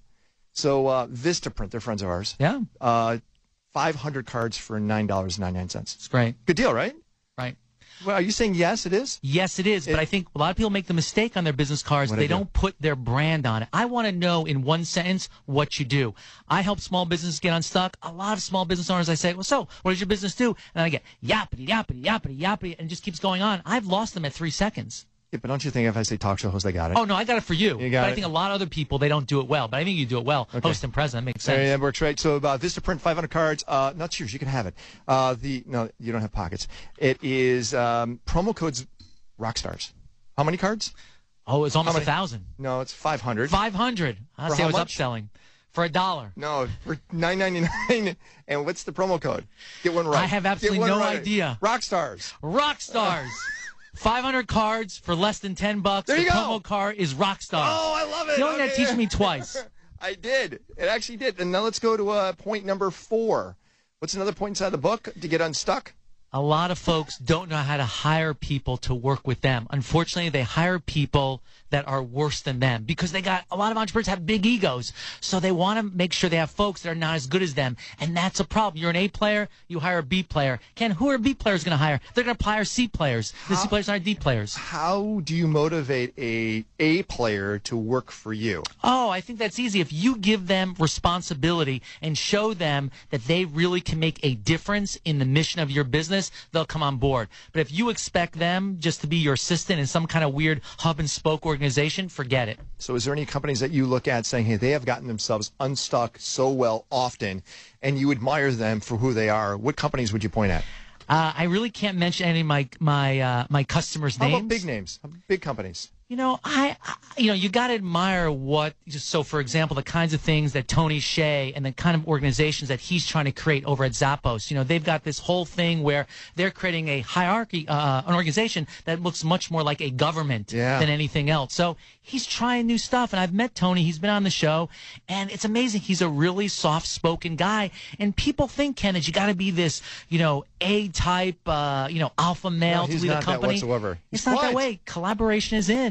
So uh, Vistaprint, they're friends of ours. Yeah. Uh, five hundred cards for nine dollars and ninety-nine cents. It's great. Good deal, right? Right. Well, are you saying yes, it is? Yes, it is. It- but I think a lot of people make the mistake on their business cards. What'd I They do? don't put their brand on it. I want to know in one sentence what you do. I help small businesses get unstuck. A lot of small business owners, I say, well, so what does your business do? And I get yappity, yappity, yappity, yappity, and it just keeps going on. I've lost them at three seconds. Yeah, but don't you think if I say talk show host, I got it? Oh, no, I got it for you. You got but I it. think a lot of other people, they don't do it well. But I think you do it well. Okay. Host and president makes sense. Yeah, that works right. So uh, Vistaprint, five hundred cards. Uh, not yours. You can have it. Uh, the no, you don't have pockets. It is um, promo codes Rockstars. How many cards? Oh, it's almost How a many? thousand. No, it's five hundred. Five hundred. I For say I how was much? upselling for a dollar. No, for nine ninety nine. And what's the promo code? Get one right. I have absolutely Get one no right. idea. Rockstars. Rock stars. five hundred cards for less than ten bucks. There the you go. promo card is Rockstar. Oh, I love it. You only had to Okay. teach me twice. I did. It actually did. And now let's go to uh, point number four. What's another point inside the book to get unstuck? A lot of folks don't know how to hire people to work with them. Unfortunately, they hire people that are worse than them because they got a lot of entrepreneurs have big egos. So they want to make sure they have folks that are not as good as them. And that's a problem. You're an A player, you hire a B player. Ken, who are B players going to hire? They're going to hire C players. The C players aren't D players. How do you motivate a A player to work for you? Oh, I think that's easy. If you give them responsibility and show them that they really can make a difference in the mission of your business, they'll come on board. But if you expect them just to be your assistant in some kind of weird hub and spoke organization, forget it. So is there any companies that you look at saying, hey, they have gotten themselves unstuck so well often, and you admire them for who they are? What companies would you point at? Uh, I really can't mention any of my my uh, my customers' How names. about big names? How about big companies? You know, I, I you know, you got to admire what. So, for example, the kinds of things that Tony Hsieh and the kind of organizations that he's trying to create over at Zappos. You know, they've got this whole thing where they're creating a hierarchy, uh, an organization that looks much more like a government Yeah. than anything else. So he's trying new stuff, and I've met Tony. He's been on the show, and it's amazing. He's a really soft-spoken guy, and people think, Ken, that you got to be this, you know, A-type, uh, you know, alpha male No, to he's lead not a that company. whatsoever. It's He's not quiet. that way. Collaboration is in.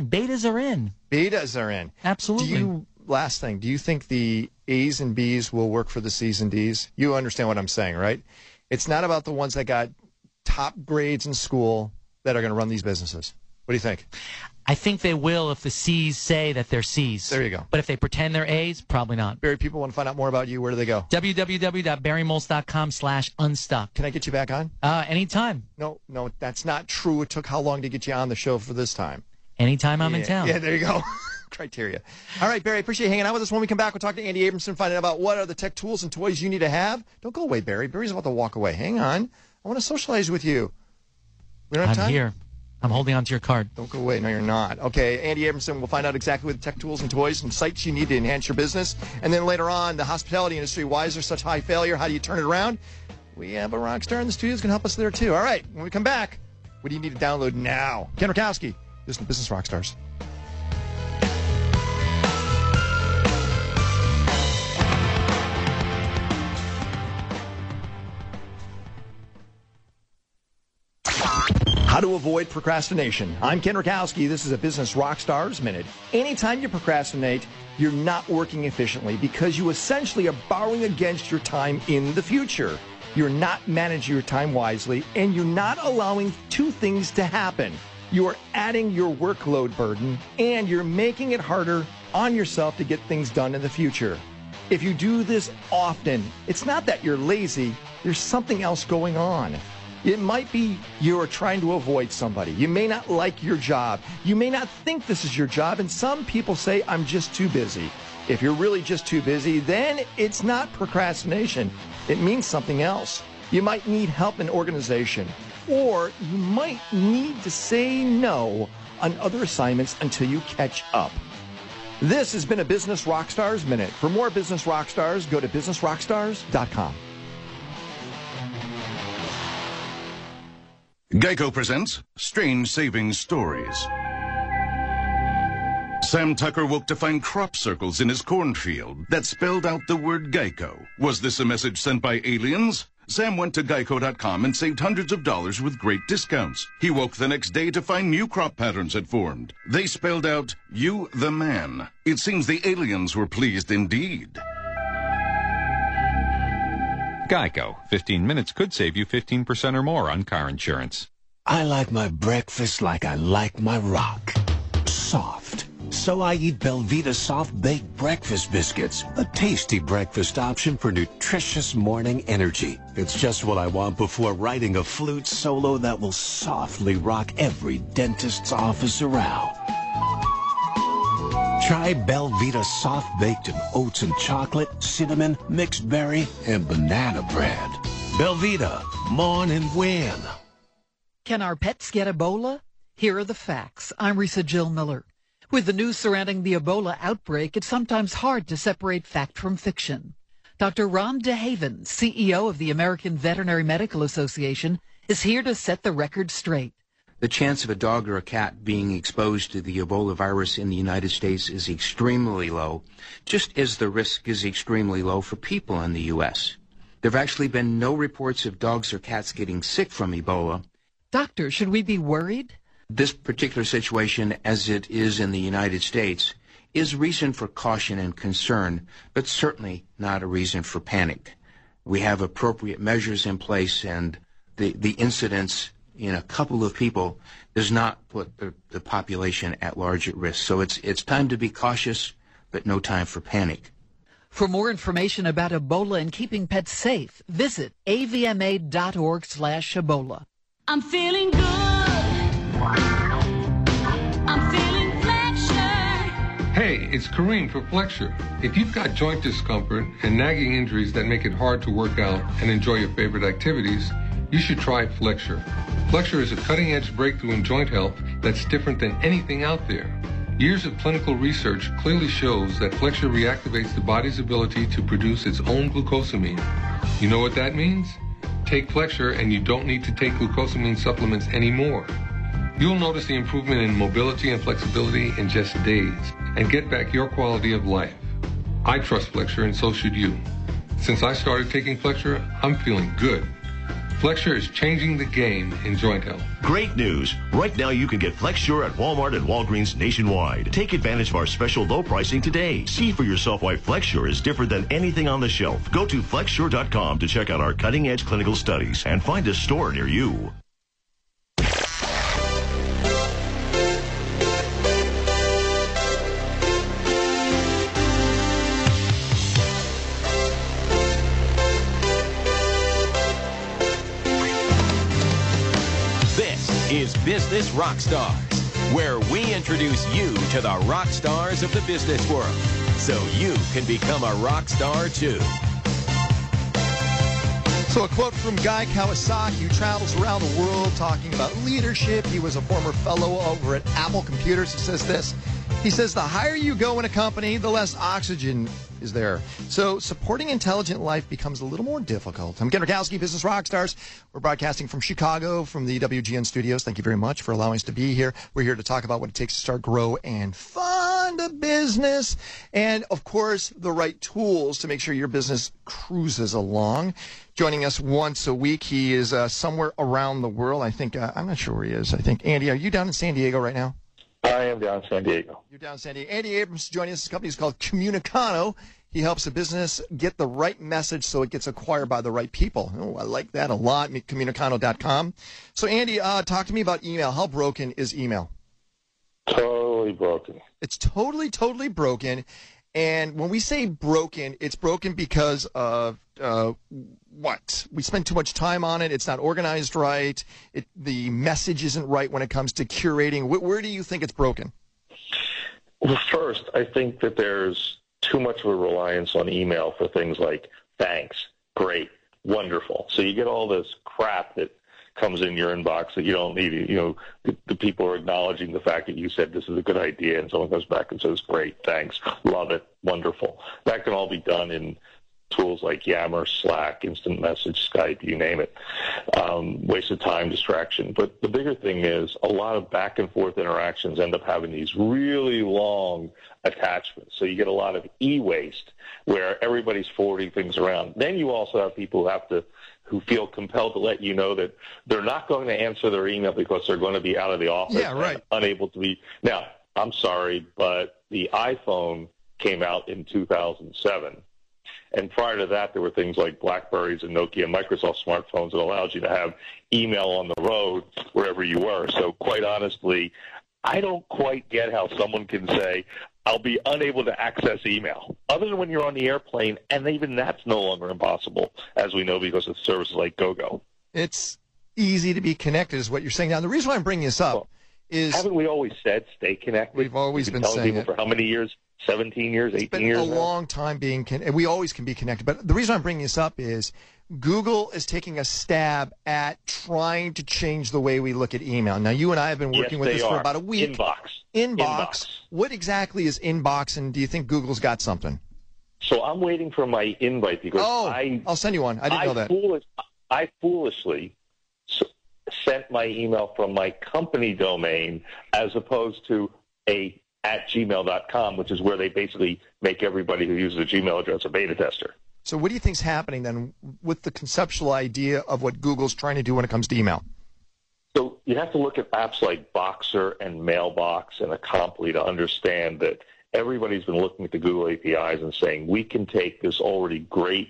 Betas are in. Betas are in. Absolutely. Do you, last thing, do you think the A's and B's will work for the C's and D's? You understand what I'm saying, right? It's not about the ones that got top grades in school that are going to run these businesses. What do you think? I think they will if the C's say that they're C's. There you go. But if they pretend they're A's, probably not. Barry, people want to find out more about you. Where do they go? w w w dot barry moltz dot com slash unstuck. Can I get you back on? Uh, anytime. No, no, that's not true. It took how long to get you on the show for this time? Anytime I'm yeah, in town. Yeah, there you go. Criteria. All right, Barry, appreciate you hanging out with us. When we come back, we'll talk to Andy Abramson, finding out about what are the tech tools and toys you need to have. Don't go away, Barry. Barry's about to walk away. Hang on. I want to socialize with you. We don't have I'm time? here. I'm holding on to your card. Don't go away. No, you're not. Okay, Andy Abramson will find out exactly what tech tools and toys and sites you need to enhance your business. And then later on, the hospitality industry. Why is there such high failure? How do you turn it around? We have a rock star in the studio who's going to help us there, too. All right, when we come back, what do you need to download now? Ken Rakowski, this is Business Rockstars. How to avoid procrastination. I'm Ken Rakowski. This is a Business Rockstars Minute. Anytime you procrastinate, you're not working efficiently because you essentially are borrowing against your time in the future. You're not managing your time wisely, and you're not allowing two things to happen. You are adding your workload burden, and you're making it harder on yourself to get things done in the future. If you do this often, it's not that you're lazy, there's something else going on. It might be you're trying to avoid somebody. You may not like your job. You may not think this is your job, and some people say, I'm just too busy. If you're really just too busy, then it's not procrastination. It means something else. You might need help in organization, or you might need to say no on other assignments until you catch up. This has been a Business Rockstars Minute. For more Business Rockstars, go to business rockstars dot com. Geico presents Strange Savings Stories. Sam Tucker woke to find crop circles in his cornfield that spelled out the word Geico. Was this a message sent by aliens? Sam went to geico dot com and saved hundreds of dollars with great discounts. He woke the next day to find new crop patterns had formed. They spelled out, you the man. It seems the aliens were pleased indeed. Geico. fifteen minutes could save you fifteen percent or more on car insurance. I like my breakfast like I like my rock. Soft. So I eat Belvita soft baked breakfast biscuits, a tasty breakfast option for nutritious morning energy. It's just what I want before writing a flute solo that will softly rock every dentist's office around. Try Belvita soft baked in oats and chocolate, cinnamon, mixed berry, and banana bread. Belvita, morn and win. Can our pets get Ebola? Here are the facts. I'm Risa Jill Miller. With the news surrounding the Ebola outbreak, it's sometimes hard to separate fact from fiction. Doctor Ron DeHaven, C E O of the American Veterinary Medical Association, is here to set the record straight. The chance of a dog or a cat being exposed to the Ebola virus in the United States is extremely low, just as the risk is extremely low for people in the U S. There have actually been no reports of dogs or cats getting sick from Ebola. Doctor, should we be worried? This particular situation, as it is in the United States, is reason for caution and concern, but certainly not a reason for panic. We have appropriate measures in place, and the, the incidence in a couple of people does not put the, the population at large at risk. So it's it's time to be cautious, but no time for panic. For more information about Ebola and keeping pets safe, visit a v m a dot org slash Ebola. I'm feeling good. I'm feeling Flexure. Hey, it's Kareem for Flexure. If you've got joint discomfort and nagging injuries that make it hard to work out and enjoy your favorite activities, you should try Flexure. Flexure is a cutting-edge breakthrough in joint health that's different than anything out there. Years of clinical research clearly shows that Flexure reactivates the body's ability to produce its own glucosamine. You know what that means? Take Flexure and you don't need to take glucosamine supplements anymore. You'll notice the improvement in mobility and flexibility in just days and get back your quality of life. I trust Flexure and so should you. Since I started taking Flexure, I'm feeling good. Flexure is changing the game in joint health. Great news. Right now you can get Flexure at Walmart and Walgreens nationwide. Take advantage of our special low pricing today. See for yourself why Flexure is different than anything on the shelf. Go to flexure dot com to check out our cutting-edge clinical studies and find a store near you. Is Business Rockstars, where we introduce you to the rock stars of the business world, so you can become a rock star too. So a quote from Guy Kawasaki, who travels around the world talking about leadership. He was a former fellow over at Apple Computers. He says this. He says, the higher you go in a company, the less oxygen is there. So supporting intelligent life becomes a little more difficult. I'm Ken Rakowski, Business Rockstars. We're broadcasting from Chicago, from the W G N studios. Thank you very much for allowing us to be here. We're here to talk about what it takes to start, grow, and fund a business. And, of course, the right tools to make sure your business cruises along. Joining us once a week, he is uh, somewhere around the world. I think, uh, I'm not sure where he is. I think, Andy, are you down in San Diego right now? I am down in San Diego. You're down in San Diego. Andy Abrams is joining us. His company is called Communicano. He helps a business get the right message so it gets acquired by the right people. Oh, I like that a lot. Communicano dot com. So, Andy, uh, talk to me about email. How broken is email? Totally broken. It's totally, totally broken. And when we say broken, it's broken because of uh, what? We spend too much time on it. It's not organized right. It, the message isn't right when it comes to curating. Where, where do you think it's broken? Well, first, I think that there's too much of a reliance on email for things like thanks, great, wonderful. So you get all this crap that comes in your inbox that you don't need. You know, the, the people are acknowledging the fact that you said this is a good idea, and someone comes back and says, great, thanks, love it, wonderful. That can all be done in tools like Yammer, Slack, Instant Message, Skype, you name it. Um, waste of time, distraction. But the bigger thing is a lot of back and forth interactions end up having these really long attachments. So you get a lot of e-waste where everybody's forwarding things around. Then you also have people who have to who feel compelled to let you know that they're not going to answer their email because they're going to be out of the office yeah, right. and unable to be. Now, I'm sorry, but the iPhone came out in two thousand seven. And prior to that, there were things like BlackBerries and Nokia and Microsoft smartphones that allowed you to have email on the road wherever you were. So quite honestly, I don't quite get how someone can say, I'll be unable to access email, other than when you're on the airplane, and even that's no longer impossible, as we know, because of services like GoGo. It's easy to be connected is what you're saying. Now, the reason why I'm bringing this up well, is... Haven't we always said stay connected? We've always been, been telling saying people it. For how many years? seventeen years, eighteen it's been years? a now? long time being con- we always can be connected. But the reason I'm bringing this up is Google is taking a stab at trying to change the way we look at email. Now, you and I have been working yes, with this are. for about a week. Inbox. Inbox. Inbox. What exactly is Inbox, and do you think Google's got something? So I'm waiting for my invite because oh, I... I'll send you one. I didn't I know that. Foolish, I foolishly sent my email from my company domain as opposed to a at gmail dot com, which is where they basically make everybody who uses a Gmail address a beta tester. So what do you think's happening then with the conceptual idea of what Google's trying to do when it comes to email? So you have to look at apps like Boxer and Mailbox and Acompli to understand that everybody's been looking at the Google A P Is and saying, we can take this already great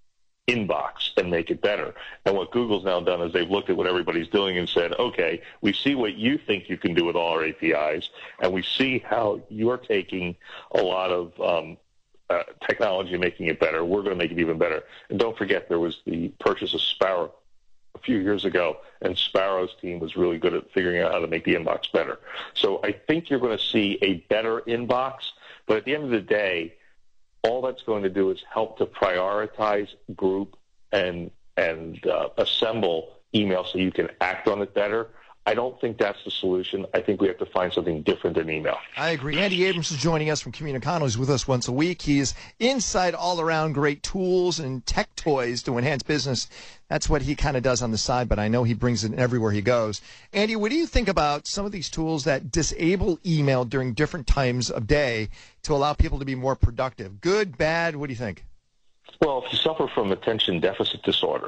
inbox and make it better. And what Google's now done is they've looked at what everybody's doing and said, okay, we see what you think you can do with all our A P Is, and we see how you're taking a lot of um, uh, technology and making it better. We're going to make it even better. And don't forget, there was the purchase of Sparrow a few years ago, and Sparrow's team was really good at figuring out how to make the inbox better. So I think you're going to see a better inbox, but at the end of the day, all that's going to do is help to prioritize, group, and and uh, assemble email so you can act on it better. I don't think that's the solution. I think we have to find something different than email. I agree. Andy Abrams is joining us from Communicano. He's with us once a week. He's inside all around great tools and tech toys to enhance business. That's what he kind of does on the side, but I know he brings it everywhere he goes. Andy, what do you think about some of these tools that disable email during different times of day to allow people to be more productive? Good, bad, what do you think? Well, if you suffer from attention deficit disorder,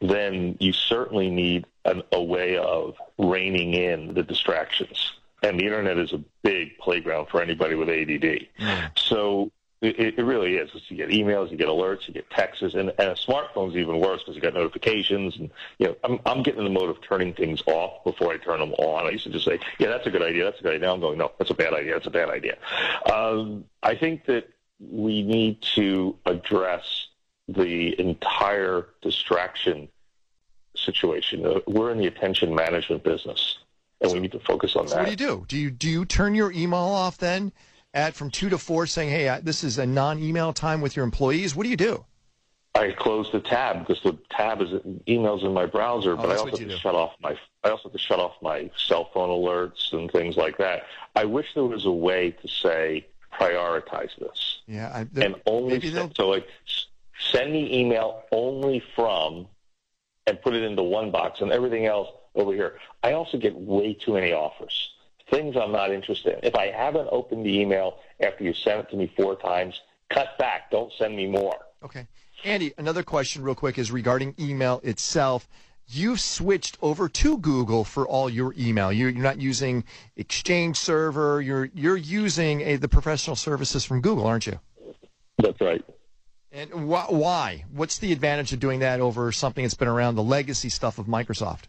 then you certainly need an, a way of reining in the distractions. And the internet is a big playground for anybody with A D D. Mm. So it, it really is. You get emails, you get alerts, you get texts, and, and a smartphone's even worse because you got notifications. And you know, I'm, I'm getting in the mode of turning things off before I turn them on. I used to just say, "Yeah, that's a good idea. That's a good idea." Now I'm going, "No, that's a bad idea. That's a bad idea." Um, I think that we need to address the entire distraction situation. Uh, we're in the attention management business, and we need to focus on so that. What do you do? Do you do you turn your email off then at from two to four, saying, "Hey, I, this is a non-email time with your employees"? What do you do? I close the tab because the tab is emails in my browser, oh, but I also have to do. shut off my I also have to shut off my cell phone alerts and things like that. I wish there was a way to say prioritize this. Yeah, I, and only send, so like send me email only from and put it into one box and everything else over here. I also get way too many offers, things I'm not interested in. If I haven't opened the email after you sent it to me four times, cut back. Don't send me more. Okay. Andy, another question real quick is regarding email itself. You've switched over to Google for all your email. You're, you're not using Exchange Server. You're you're using a, the professional services from Google, aren't you? That's right. And wh- why? What's the advantage of doing that over something that's been around, the legacy stuff of Microsoft?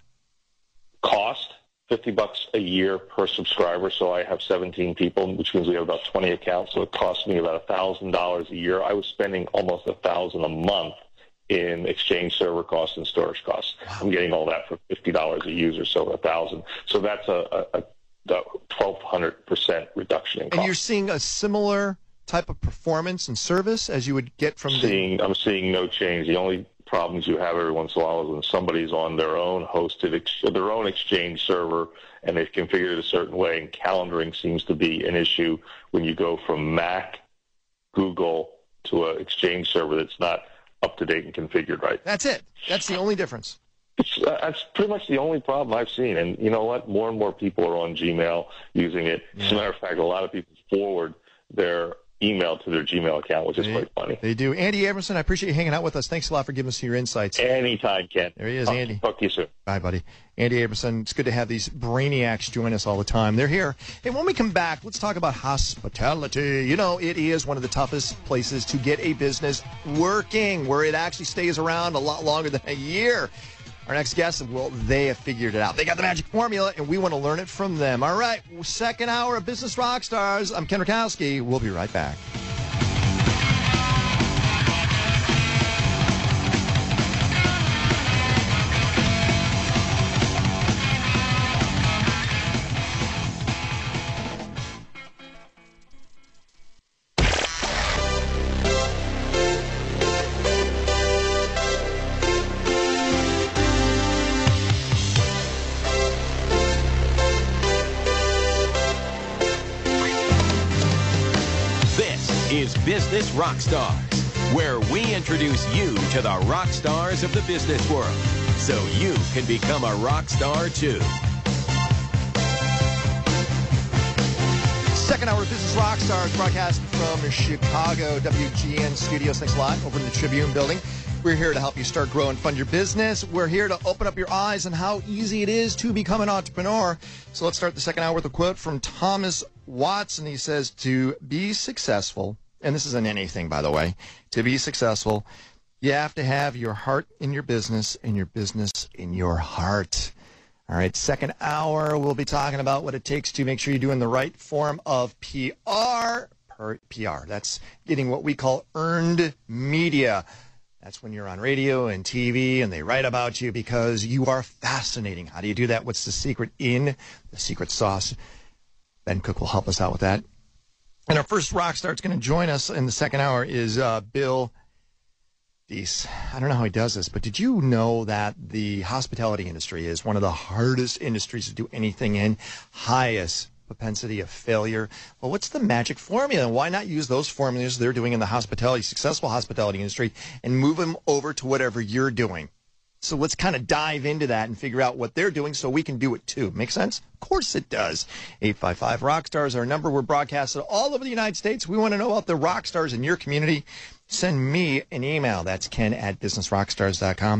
Cost, fifty bucks a year per subscriber. So I have seventeen people, which means we have about twenty accounts. So it costs me about one thousand dollars a year. I was spending almost one thousand dollars a month in Exchange server costs and storage costs. Wow. I'm getting all that for fifty dollars a user, so one thousand dollars. So that's a, a, a twelve hundred percent reduction in cost. And you're seeing a similar type of performance and service as you would get from seeing, the... I'm seeing no change. The only problems you have every once in a while is when somebody's on their own hosted, ex- their own Exchange server, and they've configured it a certain way, and calendaring seems to be an issue when you go from Mac, Google, to an Exchange server that's not up to date and configured right. That's it. That's the only difference. It's, uh, that's pretty much the only problem I've seen. And you know what? More and more people are on Gmail using it. Yeah. As a matter of fact, a lot of people forward their email to their Gmail account, which is they, quite funny. They do. Andy Abramson, I appreciate you hanging out with us. Thanks a lot for giving us your insights. Anytime, Ken. There he is, talk, Andy. Talk to you soon. Bye, buddy. Andy Abramson, it's good to have these brainiacs join us all the time. They're here. And when we come back, let's talk about hospitality. You know, it is one of the toughest places to get a business working, where it actually stays around a lot longer than a year. Our next guest, well, they have figured it out. They got the magic formula, and we want to learn it from them. All right, second hour of Business Rockstars. I'm Ken Rakowski. We'll be right back. Business Rockstars, where we introduce you to the rock stars of the business world, so you can become a rock star too. Second hour of Business Rockstars, broadcasting from Chicago W G N Studios. Thanks a lot. Over in the Tribune Building. We're here to help you start, grow, and fund your business. We're here to open up your eyes on how easy it is to become an entrepreneur. So let's start the second hour with a quote from Thomas Watson. He says, to be successful, and this isn't anything, by the way, to be successful, you have to have your heart in your business and your business in your heart. All right, second hour, we'll be talking about what it takes to make sure you're doing the right form of P R. P R, that's getting what we call earned media. That's when you're on radio and T V and they write about you because you are fascinating. How do you do that? What's the secret in the secret sauce? Ben Cook will help us out with that. And our first rock star that's going to join us in the second hour is uh, Bill Deese. I don't know how he does this, but did you know that the hospitality industry is one of the hardest industries to do anything in? Highest propensity of failure. Well, what's the magic formula? Why not use those formulas they're doing in the hospitality, successful hospitality industry, and move them over to whatever you're doing? So let's kind of dive into that and figure out what they're doing so we can do it too. Make sense? Of course it does. eight five five Rockstars, our number. We're broadcasted all over the United States. We want to know about the rock stars in your community. Send me an email. That's Ken at business rockstars dot com.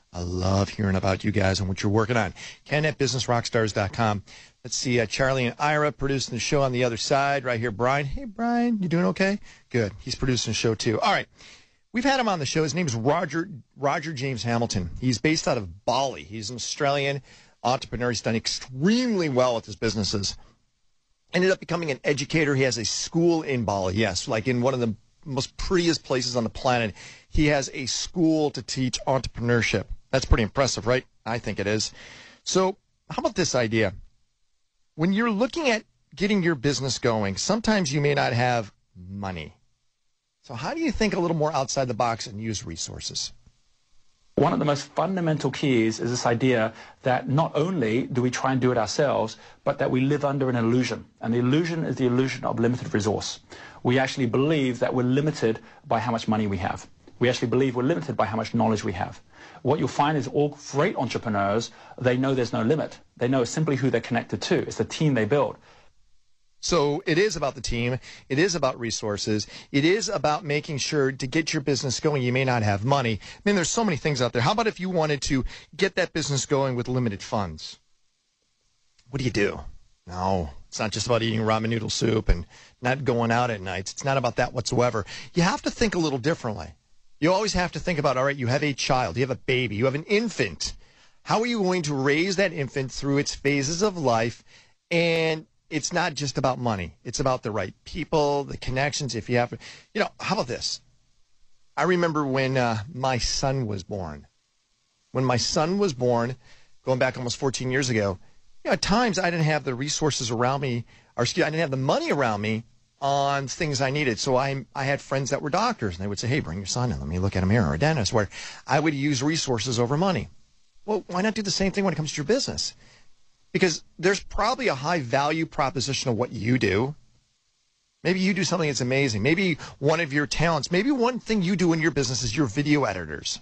I love hearing about you guys and what you're working on. Ken at business rockstars dot com. Let's see, uh, Charlie and Ira producing the show on the other side. Right here, Brian. Hey, Brian, you doing okay? Good. He's producing the show, too. All right. We've had him on the show. His name is Roger Roger James Hamilton. He's based out of Bali. He's an Australian entrepreneur. He's done extremely well with his businesses. Ended up becoming an educator. He has a school in Bali. Yes, like in one of the most prettiest places on the planet. He has a school to teach entrepreneurship. That's pretty impressive, right? I think it is. So how about this idea? When you're looking at getting your business going, sometimes you may not have money. So how do you think a little more outside the box and use resources? One of the most fundamental keys is this idea that not only do we try and do it ourselves, but that we live under an illusion. And the illusion is the illusion of limited resource. We actually believe that we're limited by how much money we have. We actually believe we're limited by how much knowledge we have. What you'll find is all great entrepreneurs, they know there's no limit. They know simply who they're connected to. It's the team they build. So it is about the team. It is about resources. It is about making sure to get your business going, you may not have money. I mean, there's so many things out there. How about if you wanted to get that business going with limited funds? What do you do? No, it's not just about eating ramen noodle soup and not going out at nights. It's not about that whatsoever. You have to think a little differently. You always have to think about, all right, you have a child, you have a baby, you have an infant. How are you going to raise that infant through its phases of life? And it's not just about money. It's about the right people, the connections. If you have, you know, how about this? I remember when uh, my son was born. When my son was born, going back almost fourteen years ago, you know, at times I didn't have the resources around me, or excuse, I didn't have the money around me on things I needed. So I I had friends that were doctors, and they would say, hey, bring your son in. Let me look at him here, or a dentist, where I would use resources over money. Well, why not do the same thing when it comes to your business? Because there's probably a high value proposition of what you do. Maybe you do something that's amazing. Maybe one of your talents, maybe one thing you do in your business is your video editors.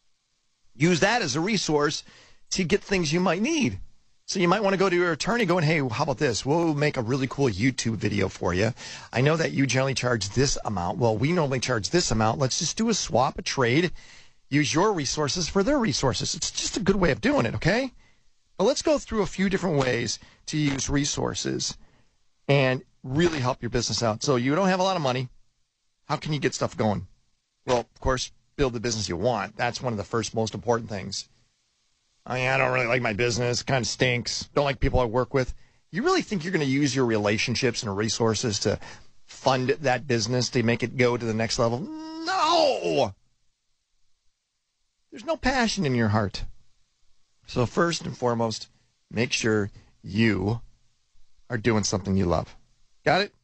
Use that as a resource to get things you might need. So you might want to go to your attorney going, hey, how about this? We'll make a really cool YouTube video for you. I know that you generally charge this amount. Well, we normally charge this amount. Let's just do a swap, a trade. Use your resources for their resources. It's just a good way of doing it, okay? But let's go through a few different ways to use resources and really help your business out. So you don't have a lot of money. How can you get stuff going? Well, of course, build the business you want. That's one of the first most important things. I mean, I don't really like my business. It kind of stinks. Don't like people I work with. You really think you're going to use your relationships and resources to fund that business, to make it go to the next level? No! There's no passion in your heart. So first and foremost, make sure you are doing something you love. Got it?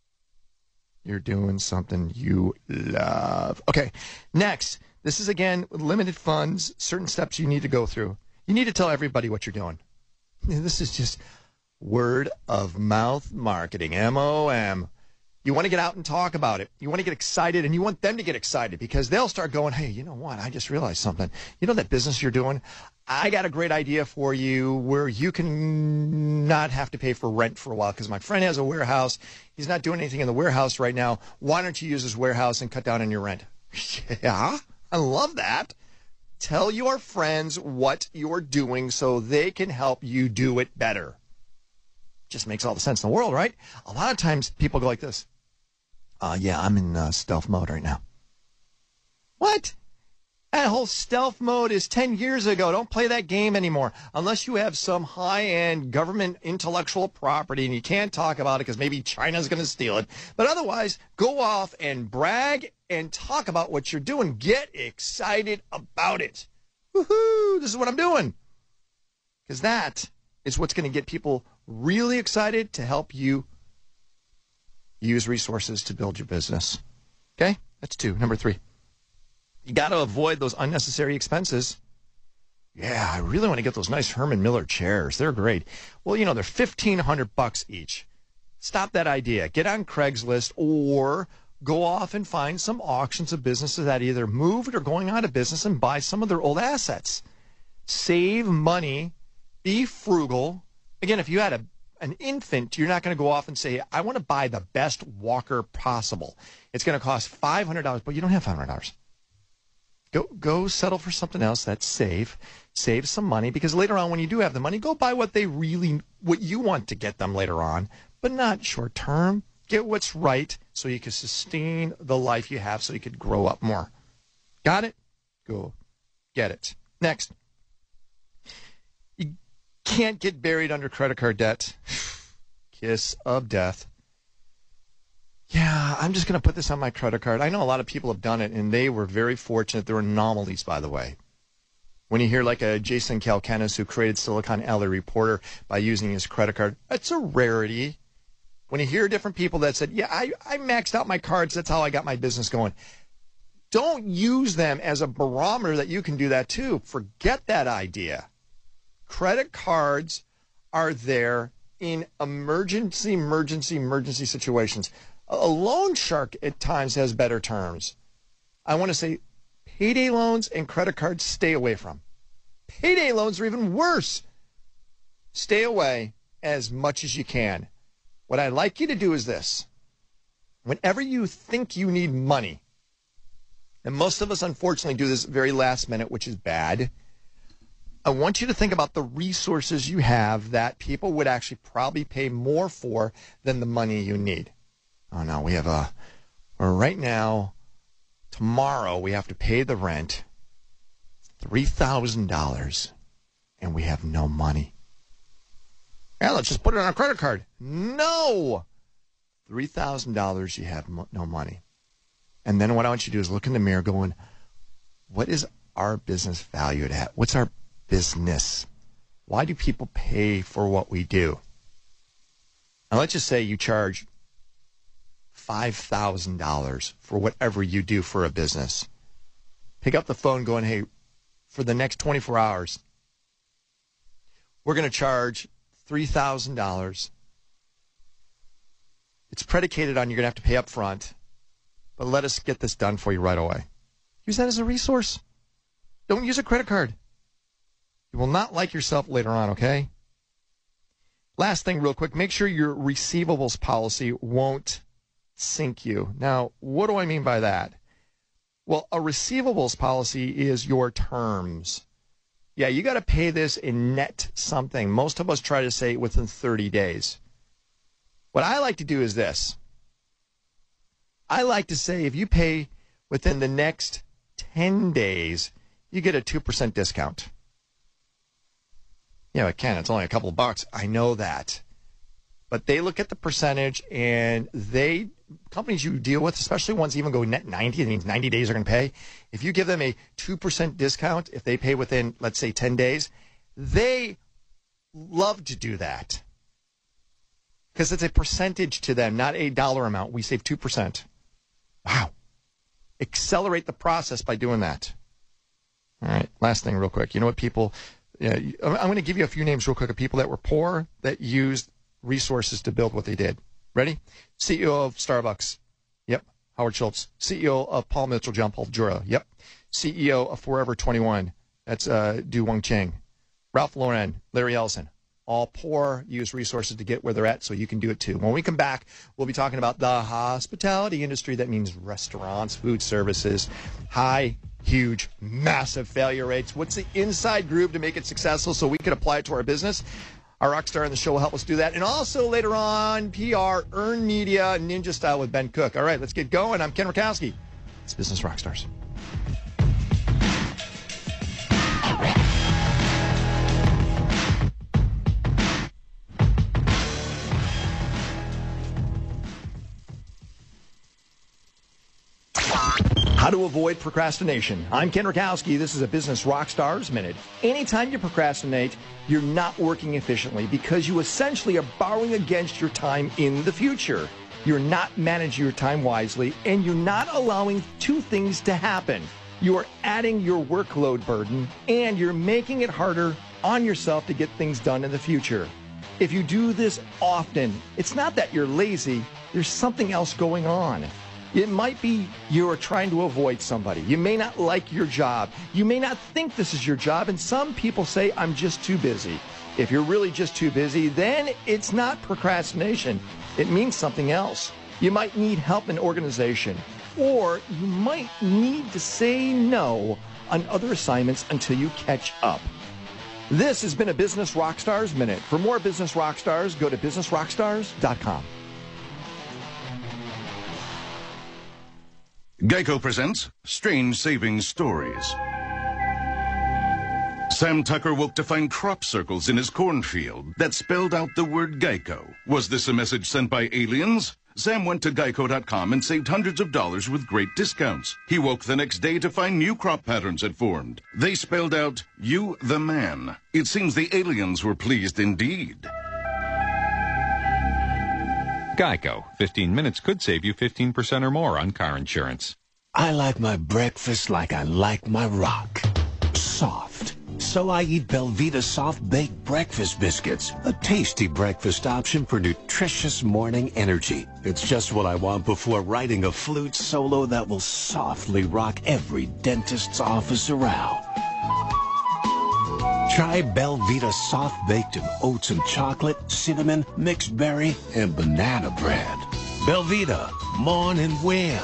You're doing something you love. Okay, next. This is, again, limited funds, certain steps you need to go through. You need to tell everybody what you're doing. This is just word of mouth marketing, M O M. You want to get out and talk about it. You want to get excited, and you want them to get excited because they'll start going, hey, you know what? I just realized something. You know that business you're doing? I got a great idea for you where you can not have to pay for rent for a while because my friend has a warehouse. He's not doing anything in the warehouse right now. Why don't you use his warehouse and cut down on your rent? Yeah, I love that. Tell your friends what you're doing so they can help you do it better. Just makes all the sense in the world, right? A lot of times people go like this. Uh, yeah, I'm in uh, stealth mode right now. What? That whole stealth mode is ten years ago. Don't play that game anymore. Unless you have some high-end government intellectual property and you can't talk about it because maybe China's going to steal it. But otherwise, go off and brag and talk about what you're doing. Get excited about it. Woohoo! This is what I'm doing. Because that is what's going to get people really excited to help you use resources to build your business. Okay? That's two. Number three. You got to avoid those unnecessary expenses. Yeah, I really want to get those nice Herman Miller chairs. They're great. Well, you know, they're fifteen hundred bucks each. Stop that idea. Get on Craigslist or go off and find some auctions of businesses that either moved or going out of business and buy some of their old assets. Save money. Be frugal. Again, if you had a an infant, you're not going to go off and say, I want to buy the best walker possible. It's going to cost five hundred dollars, but you don't have five hundred dollars. Go go settle for something else that's safe. Save some money, because later on when you do have the money, go buy what they really, what you want to get them later on, but not short term. Get what's right so you can sustain the life you have so you could grow up more. Got it? Go get it. Next. You can't get buried under credit card debt. Kiss of death. Yeah, I'm just going to put this on my credit card. I know a lot of people have done it, and they were very fortunate. They're anomalies, by the way. When you hear like a Jason Calacanis who created Silicon Alley Reporter by using his credit card, that's a rarity. When you hear different people that said, yeah, I, I maxed out my cards, that's how I got my business going. Don't use them as a barometer that you can do that too. Forget that idea. Credit cards are there in emergency, emergency, emergency situations. A loan shark at times has better terms. I want to say payday loans and credit cards, stay away from. Payday loans are even worse. Stay away as much as you can. What I'd like you to do is this. Whenever you think you need money, and most of us unfortunately do this very last minute, which is bad, I want you to think about the resources you have that people would actually probably pay more for than the money you need. Oh, no, we have a, or right now, tomorrow we have to pay the rent, three thousand dollars, and we have no money. Yeah, let's just put it on a credit card. No! three thousand dollars, you have mo- no money. And then what I want you to do is look in the mirror going, what is our business valued at? What's our business? Why do people pay for what we do? Now, let's just say you charge five thousand dollars for whatever you do for a business. Pick up the phone going, hey, for the next twenty-four hours, we're going to charge three thousand dollars. It's predicated on you're going to have to pay up front, but let us get this done for you right away. Use that as a resource. Don't use a credit card. You will not like yourself later on, okay? Last thing real quick, make sure your receivables policy won't sink you. Now, what do I mean by that? Well, a receivables policy is your terms. Yeah, you got to pay this in net something. Most of us try to say within thirty days. What I like to do is this. I like to say if you pay within the next ten days, you get a two percent discount. Yeah, but Ken, it's only a couple of bucks. I know that. But they look at the percentage, and they, companies you deal with, especially ones even go net ninety, that means ninety days are going to pay. If you give them a two percent discount, if they pay within, let's say, ten days, they love to do that. Because it's a percentage to them, not a dollar amount. We save two percent. Wow. Accelerate the process by doing that. All right, last thing real quick. You know what people, yeah, I'm going to give you a few names real quick of people that were poor that used resources to build what they did. Ready? C E O of Starbucks. Yep. Howard Schultz. C E O of Paul Mitchell, John Paul Jura. Yep. C E O of Forever twenty-one. That's uh, Du Wang Cheng. Ralph Lauren, Larry Ellison. All poor, use resources to get where they're at so you can do it too. When we come back, we'll be talking about the hospitality industry. That means restaurants, food services, high, huge, massive failure rates. What's the inside groove to make it successful so we can apply it to our business? Our rock star in the show will help us do that. And also later on, P R, earned media, ninja style with Ben Cook. All right, let's get going. I'm Ken Rakowski. It's Business Rockstars. How to avoid procrastination. I'm Ken Rakowski. This is a Business Rockstars Minute. Anytime you procrastinate, you're not working efficiently because you essentially are borrowing against your time in the future. You're not managing your time wisely, and you're not allowing two things to happen. You're adding your workload burden, and you're making it harder on yourself to get things done in the future. If you do this often, it's not that you're lazy, there's something else going on. It might be you're trying to avoid somebody. You may not like your job. You may not think this is your job, and some people say, I'm just too busy. If you're really just too busy, then it's not procrastination. It means something else. You might need help in organization. or you might need to say no on other assignments until you catch up. This has been a Business Rockstars Minute. For more Business Rockstars, go to business rockstars dot com. Geico presents Strange Savings Stories. Sam Tucker woke to find crop circles in his cornfield that spelled out the word Geico. Was this a message sent by aliens? Sam went to geico dot com and saved hundreds of dollars with great discounts. He woke the next day to find new crop patterns had formed. They spelled out, "You the man." It seems the aliens were pleased indeed. Geico. fifteen minutes could save you fifteen percent or more on car insurance. I like my breakfast like I like my rock. Soft. So I eat Belvita Soft Baked Breakfast Biscuits, a tasty breakfast option for nutritious morning energy. It's just what I want before writing a flute solo that will softly rock every dentist's office around. Try Belvita Soft Baked in oats and chocolate, cinnamon, mixed berry, and banana bread. Belvita, morn and win.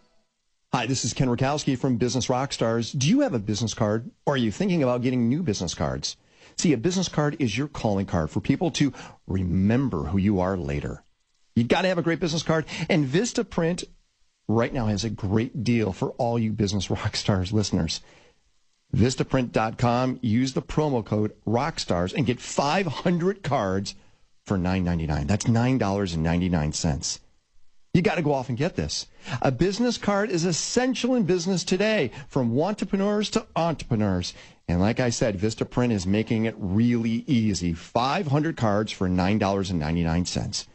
Hi, this is Ken Rakowski from Business Rockstars. Do you have a business card, or are you thinking about getting new business cards? See, a business card is your calling card for people to remember who you are later. You got to have a great business card, and Vistaprint right now has a great deal for all you Business Rockstars listeners. Vistaprint dot com. Use the promo code ROCKSTARS and get five hundred cards for nine ninety-nine. That's nine ninety-nine. You got to go off and get this. A business card is essential in business today, from wantrepreneurs to entrepreneurs. And like I said, Vistaprint is making it really easy. five hundred cards for nine ninety-nine.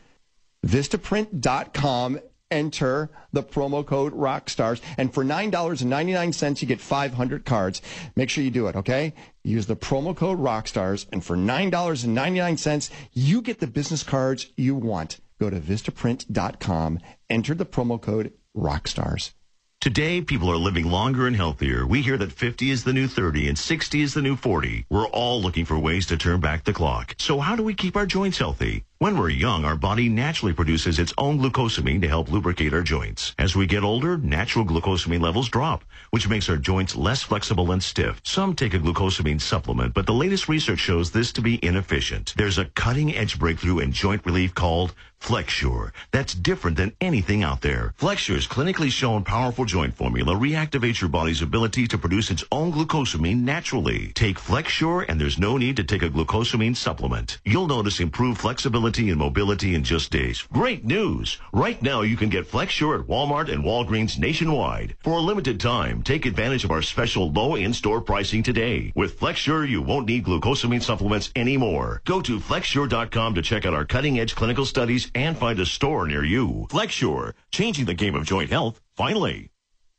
Vistaprint dot com. Enter the promo code ROCKSTARS, and for nine ninety-nine, you get five hundred cards. Make sure you do it, okay? Use the promo code ROCKSTARS, and for nine ninety-nine, you get the business cards you want. Go to Vistaprint dot com, enter the promo code ROCKSTARS. Today, people are living longer and healthier. We hear that fifty is the new thirty and sixty is the new forty. We're all looking for ways to turn back the clock. So how do we keep our joints healthy? When we're young, our body naturally produces its own glucosamine to help lubricate our joints. As we get older, natural glucosamine levels drop, which makes our joints less flexible and stiff. Some take a glucosamine supplement, but the latest research shows this to be inefficient. There's a cutting-edge breakthrough in joint relief called FlexSure that's different than anything out there. FlexSure's clinically shown powerful joint formula reactivates your body's ability to produce its own glucosamine naturally. Take FlexSure and there's no need to take a glucosamine supplement. You'll notice improved flexibility and mobility in just days. Great news! Right now you can get FlexSure at Walmart and Walgreens nationwide. For a limited time, take advantage of our special low in-store pricing today. With FlexSure, you won't need glucosamine supplements anymore. Go to FlexSure dot com to check out our cutting-edge clinical studies and find a store near you. FlexSure, changing the game of joint health, finally.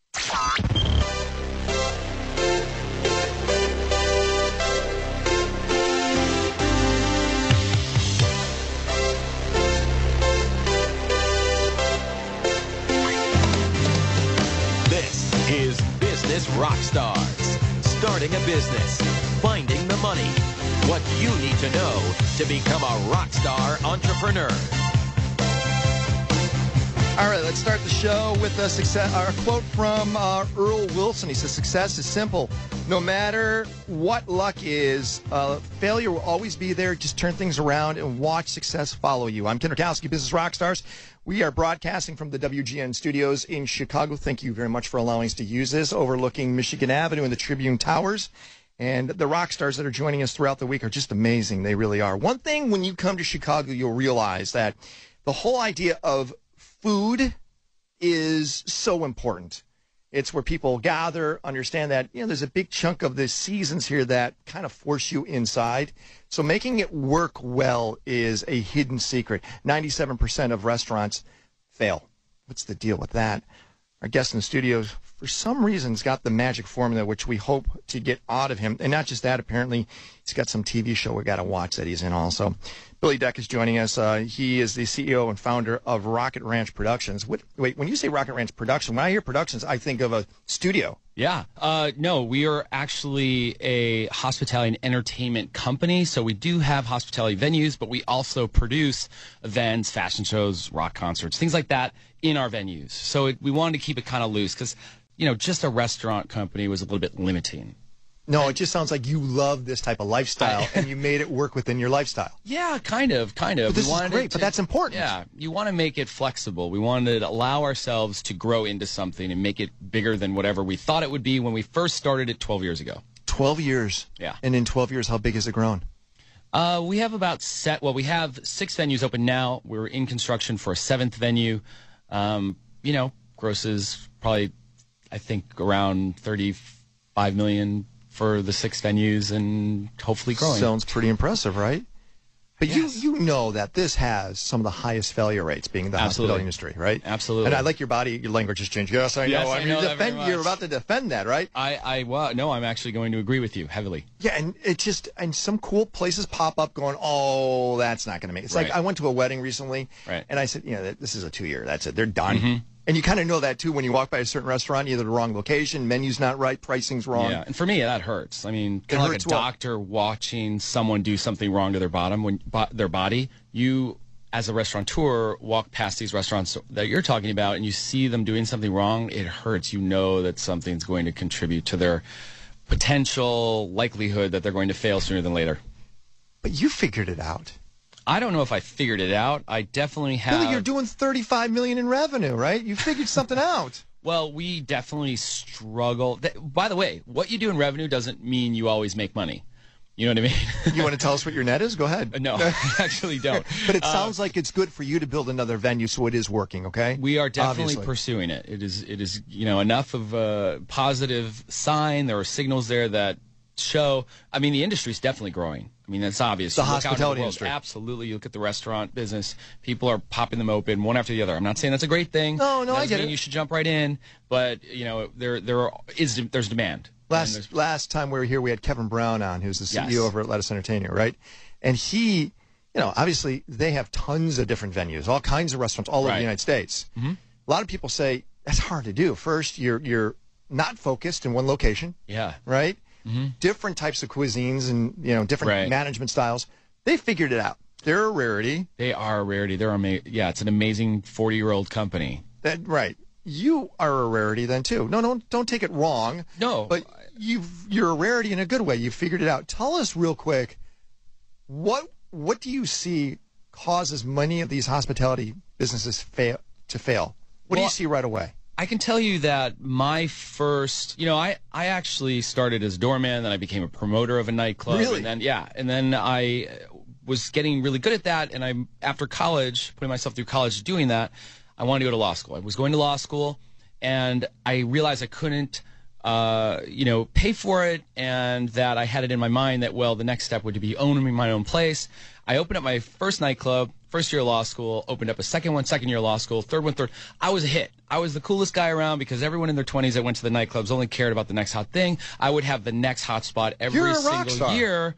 This is Business Rockstars. Starting a business, finding the money, what you need to know to become a rockstar entrepreneur. All right, let's start the show with a success. Our quote from uh, Earl Wilson. He says, "Success is simple. No matter what luck is, uh, failure will always be there. Just turn things around and watch success follow you." I'm Ken Rakowski, Business Rockstars. We are broadcasting from the W G N studios in Chicago. Thank you very much for allowing us to use this, overlooking Michigan Avenue and the Tribune Towers. And the rock stars that are joining us throughout the week are just amazing. They really are. One thing, when you come to Chicago, you'll realize that the whole idea of food is so important. It's where people gather, understand that, you know, there's a big chunk of the seasons here that kind of force you inside. So making it work well is a hidden secret. ninety-seven percent of restaurants fail. What's the deal with that? Our guest in the studio, for some reason, has got the magic formula, which we hope to get out of him. And not just that, apparently, he's got some T V show we got to watch that he's in also. Billy Deck is joining us. Uh, he is the C E O and founder of Rocket Ranch Productions. What, wait, when you say Rocket Ranch Production, when I hear productions, I think of a studio. Yeah. Uh, no, we are actually a hospitality and entertainment company. So we do have hospitality venues, but we also produce events, fashion shows, rock concerts, things like that in our venues. So it, we wanted to keep it kind of loose because, you know, just a restaurant company was a little bit limiting. No, it just sounds like you love this type of lifestyle, and you made it work within your lifestyle. Yeah, kind of, kind of. But this we is wanted great, to, but that's important. Yeah, you want to make it flexible. We wanted to allow ourselves to grow into something and make it bigger than whatever we thought it would be when we first started it twelve years ago. twelve years. Yeah. And in twelve years, how big has it grown? Uh, we have about set. Well, we have six venues open now. We're in construction for a seventh venue. Um, you know, grosses probably, I think, around thirty-five million for the six venues, and hopefully growing. Sounds pretty impressive, right? But Yes. you you know that this has some of the highest failure rates, being in the Absolutely. hospitality industry, right? Absolutely. And I like your body, your language has changed. Yes, I Yes, know. I mean, know that defend, very you're much. about to defend that, right? I, I, well, no, I'm actually going to agree with you heavily. Yeah, and it just and some cool places pop up going, oh, that's not going to make it. It's like Right. I went to a wedding recently, Right. and I said, you know, this is a two year. That's it. They're done. Mhm. And you kind of know that too when you walk by a certain restaurant, either the wrong location, menu's not right, pricing's wrong. Yeah, and for me, that hurts. I mean, It kind of like a hurts what? doctor watching someone do something wrong to their bottom, when bo- their body. You, as a restaurateur, walk past these restaurants that you're talking about, and you see them doing something wrong. It hurts. You know that something's going to contribute to their potential likelihood that they're going to fail sooner than later. But you figured it out. I don't know if I figured it out. I definitely have. Billy, you're doing thirty-five million in revenue, right? You figured something out. Well, we definitely struggle. Th- By the way, what you do in revenue doesn't mean you always make money. You know what I mean? You want to tell us what your net is? Go ahead. No, I actually don't. But it Uh, sounds like it's good for you to build another venue, so it is working, okay? We are definitely Obviously. pursuing it. It is, it is, you know, enough of a positive sign. There are signals there that show. I mean, the industry is definitely growing. I mean, that's obvious. The You look out into hospitality world, industry. Absolutely. You look at the restaurant business. People are popping them open one after the other. I'm not saying that's a great thing. No, no, I Doesn't get mean it. You should jump right in, but you know, there, there are, is there's demand. And Last there's- last time we were here, we had Kevin Brown on, who's the C E O Yes. over at Let Us Entertain You, right? And he, you know, obviously they have tons of different venues, all kinds of restaurants all over Right. the United States. Mhm. A lot of people say that's hard to do. First, you're you're not focused in one location, Yeah. right? Mhm. Different types of cuisines and you know different Right. management styles. They figured it out. They're a rarity. They are a rarity. They're ama- Yeah, it's an amazing forty-year-old company. That right. You are a rarity then too. No, no, don't take it wrong. No, but you've you're a rarity in a good way. You figured it out. Tell us real quick, what what do you see causes many of these hospitality businesses fail to fail? What do you Well, see right away? I can tell you that my first, you know, I, I actually started as doorman, then I became a promoter of a nightclub. Really? And then, yeah, and then I was getting really good at that. And I, after college, putting myself through college doing that, I wanted to go to law school. I was going to law school, and I realized I couldn't, uh, you know, pay for it, and that I had it in my mind that, well, the next step would be owning my own place. I opened up my first nightclub, first year of law school, opened up a second one, second year of law school, third one, third. I was a hit. I was the coolest guy around because everyone in their twenties that went to the nightclubs only cared about the next hot thing. I would have the next hot spot every You're a rock single star. year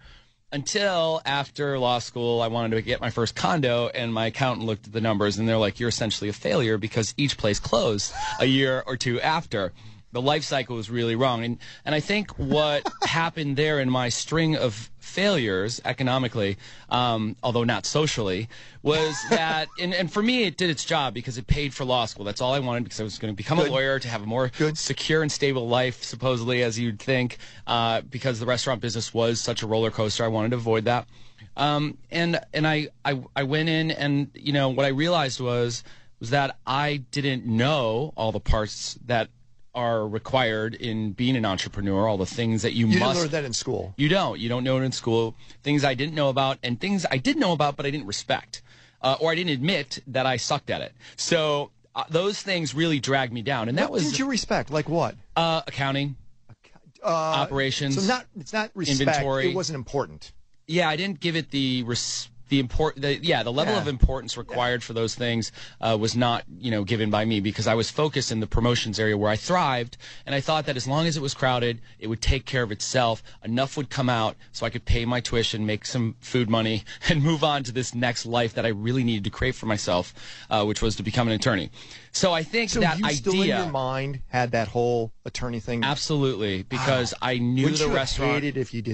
until after law school, I wanted to get my first condo, and my accountant looked at the numbers, and they're like, you're essentially a failure because each place closed a year or two after. The life cycle was really wrong. And, and I think what happened there in my string of failures economically, um, although not socially, was that, and, and for me, it did its job because it paid for law school. That's all I wanted because I was going to become Good. a lawyer, to have a more secure and stable life, supposedly, as you'd think, uh, because the restaurant business was such a roller coaster. I wanted to avoid that. Um, and and I, I, I went in, and, you know, what I realized was, was that I didn't know all the parts that are required in being an entrepreneur, all the things that you, You must. didn't learn that in school. You don't. You don't know it in school. Things I didn't know about, and things I did know about, but I didn't respect, uh, or I didn't admit that I sucked at it. So uh, those things really dragged me down, and that What was didn't you respect? Like what? uh, accounting, Uh, operations. So not it's not respect. Inventory. It wasn't important. Yeah, I didn't give it the res- the import. The, yeah, the level Yeah. of importance required for those things uh, was not, you know, given by me because I was focused in the promotions area where I thrived, and I thought that as long as it was crowded, it would take care of itself. Enough would come out so I could pay my tuition, make some food money, and move on to this next life that I really needed to create for myself, uh, which was to become an attorney. So I think So that you idea. still in your mind had that whole attorney thing. Absolutely, because I knew Would the you restaurant. have hated if you did that?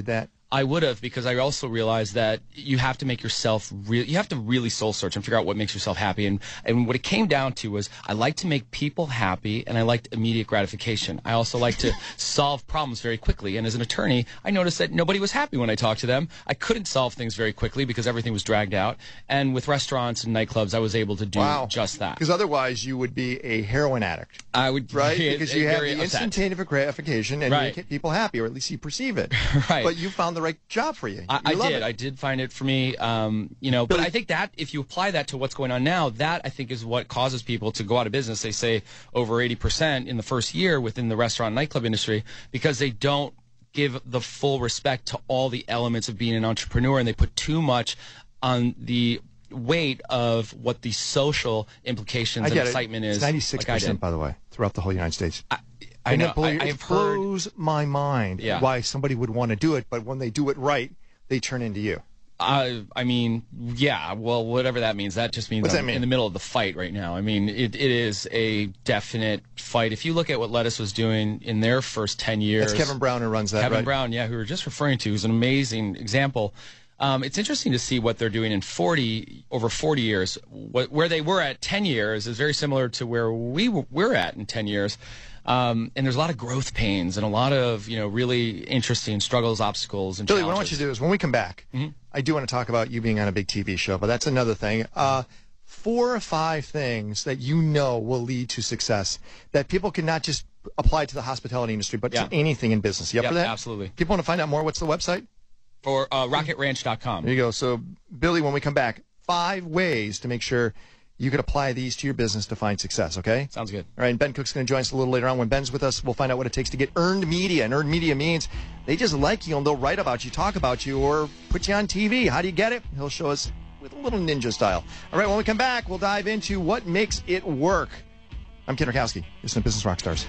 I would have, because I also realized that you have to make yourself real. You have to really soul search and figure out what makes yourself happy. And and what it came down to was I like to make people happy, and I liked immediate gratification. I also like to solve problems very quickly. And as an attorney, I noticed that nobody was happy when I talked to them. I couldn't solve things very quickly because everything was dragged out. And with restaurants and nightclubs, I was able to do wow. just that. Because otherwise, you would be a heroin addict. I would, right? Be because you have the upset. instantaneous gratification, and right. you make people happy, or at least you perceive it. Right. But you found the right job for you. I, you I love did. It. I did find it for me. Um, you know, but I think that if you apply that to what's going on now, that I think is what causes people to go out of business. They say over eighty percent in the first year within the restaurant and nightclub industry because they don't give the full respect to all the elements of being an entrepreneur, and they put too much on the weight of what the social implications I and get excitement it. is. It's ninety-six percent, like by the way, throughout the whole United States. I, I and know. It, blow, I, it I've heard, blows my mind yeah. why somebody would want to do it, but when they do it right, they turn into you. Uh, I mean, yeah, well, whatever that means. That just means What's I'm that mean? in the middle of the fight right now. I mean, it, it is a definite fight. If you look at what Lettuce was doing in their first ten years. That's Kevin Brown who runs that, Kevin right? Brown, yeah, who we were just referring to, who's an amazing example. Um, it's interesting to see what they're doing in forty, over forty years. What, where they were at ten years is very similar to where we w- we're at in ten years. Um, and there's a lot of growth pains and a lot of, you know, really interesting struggles, obstacles, and Billy, challenges. what I want you to do is when we come back, mm-hmm. I do want to talk about you being on a big T V show, but that's another thing. Uh, four or five things that you know will lead to success that people can not just apply to the hospitality industry, but yeah. to anything in business. You up yep, for that? Absolutely. People want to find out more. What's the website? For uh, rocket ranch dot com. There you go. So, Billy, when we come back, five ways to make sure you can apply these to your business to find success, okay? Sounds good. All right, and Ben Cook's going to join us a little later on. When Ben's with us, we'll find out what it takes to get earned media. And earned media means they just like you and they'll write about you, talk about you, or put you on T V. How do you get it? He'll show us with a little ninja style. All right, when we come back, we'll dive into what makes it work. I'm Ken Rakowski. This is Business Rockstars.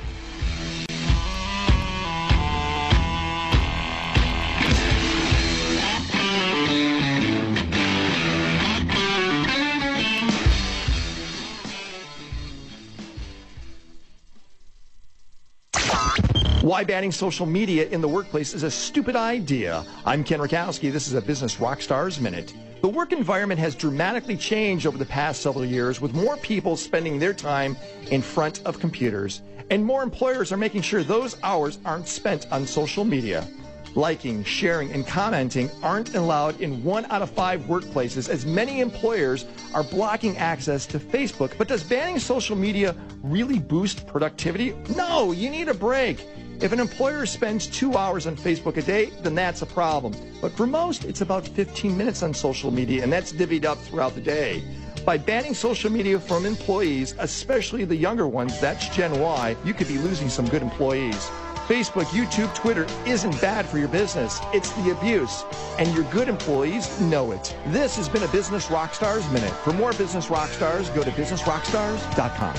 Why banning social media in the workplace is a stupid idea. I'm Ken Rakowski. This is a Business Rockstars Minute. The work environment has dramatically changed over the past several years, with more people spending their time in front of computers, and more employers are making sure those hours aren't spent on social media. Liking, sharing, and commenting aren't allowed in one out of five workplaces, as many employers are blocking access to Facebook. But does banning social media really boost productivity? No, you need a break. If an employer spends two hours on Facebook a day, then that's a problem. But for most, it's about fifteen minutes on social media, and that's divvied up throughout the day. By banning social media from employees, especially the younger ones, that's Gen Y, you could be losing some good employees. Facebook, YouTube, Twitter isn't bad for your business. It's the abuse, and your good employees know it. This has been a Business Rockstars Minute. For more Business Rockstars, go to business rockstars dot com.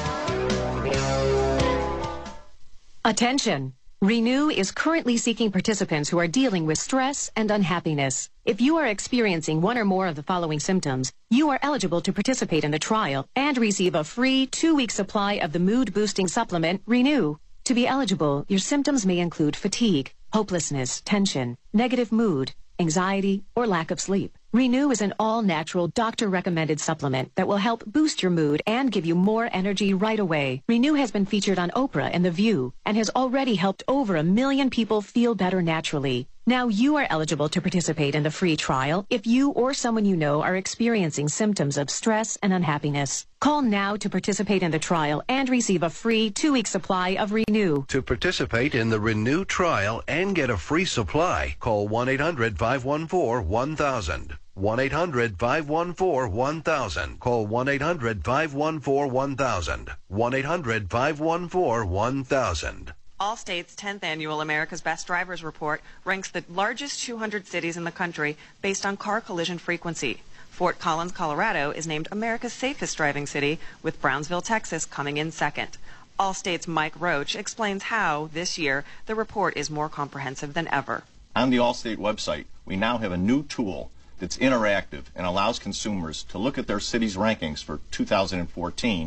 Attention! Renew is currently seeking participants who are dealing with stress and unhappiness. If you are experiencing one or more of the following symptoms, you are eligible to participate in the trial and receive a free two-week supply of the mood-boosting supplement, Renew. To be eligible, your symptoms may include fatigue, hopelessness, tension, negative mood, anxiety, or lack of sleep. Renew is an all-natural, doctor-recommended supplement that will help boost your mood and give you more energy right away. Renew has been featured on Oprah and The View and has already helped over a million people feel better naturally. Now you are eligible to participate in the free trial if you or someone you know are experiencing symptoms of stress and unhappiness. Call now to participate in the trial and receive a free two-week supply of Renew. To participate in the Renew trial and get a free supply, call one eight hundred five one four one thousand. one eight hundred five one four one thousand. Call one eight hundred five one four one thousand. one eight hundred five one four one thousand. Allstate's tenth Annual America's Best Drivers Report ranks the largest two hundred cities in the country based on car collision frequency. Fort Collins, Colorado is named America's safest driving city, with Brownsville, Texas coming in second. Allstate's Mike Roach explains how, this year, the report is more comprehensive than ever. On the Allstate website, we now have a new tool that's interactive and allows consumers to look at their city's rankings for two thousand fourteen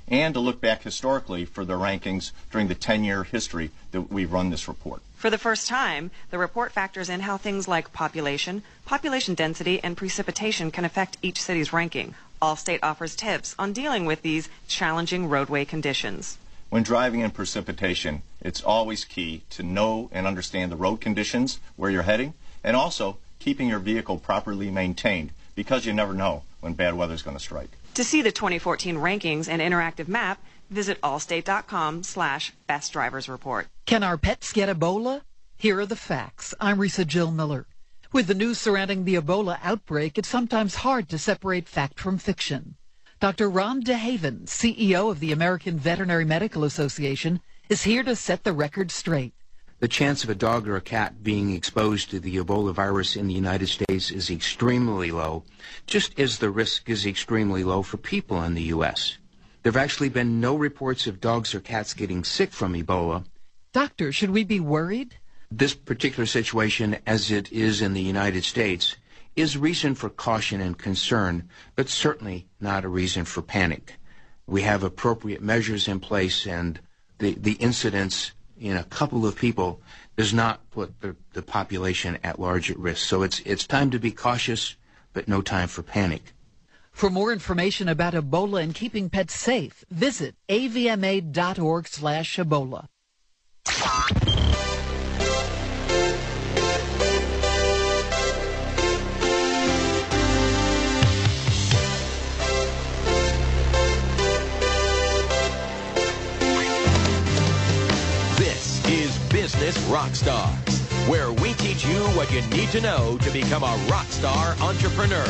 and to look back historically for their rankings during the ten-year history that we've run this report. For the first time, the report factors in how things like population, population density, and precipitation can affect each city's ranking. Allstate offers tips on dealing with these challenging roadway conditions. When driving in precipitation, it's always key to know and understand the road conditions, where you're heading, and also keeping your vehicle properly maintained, because you never know when bad weather is going to strike. To see the twenty fourteen rankings and interactive map, visit allstate.com slash best drivers report. Can our pets get Ebola? Here are the facts. I'm Risa Jill Miller. With the news surrounding the Ebola outbreak, it's sometimes hard to separate fact from fiction. Doctor Ron DeHaven, C E O of the American Veterinary Medical Association, is here to set the record straight. The chance of a dog or a cat being exposed to the Ebola virus in the United States is extremely low, just as the risk is extremely low for people in the U S. There have actually been no reports of dogs or cats getting sick from Ebola. Doctor, should we be worried? This particular situation, as it is in the United States, is reason for caution and concern, but certainly not a reason for panic. We have appropriate measures in place, and the, the incidence in a couple of people does not put the, the population at large at risk. So it's, it's time to be cautious, but no time for panic. For more information about Ebola and keeping pets safe, visit A V M A dot org slash Ebola. This is Business Rockstars, where we teach you what you need to know to become a rock star entrepreneur.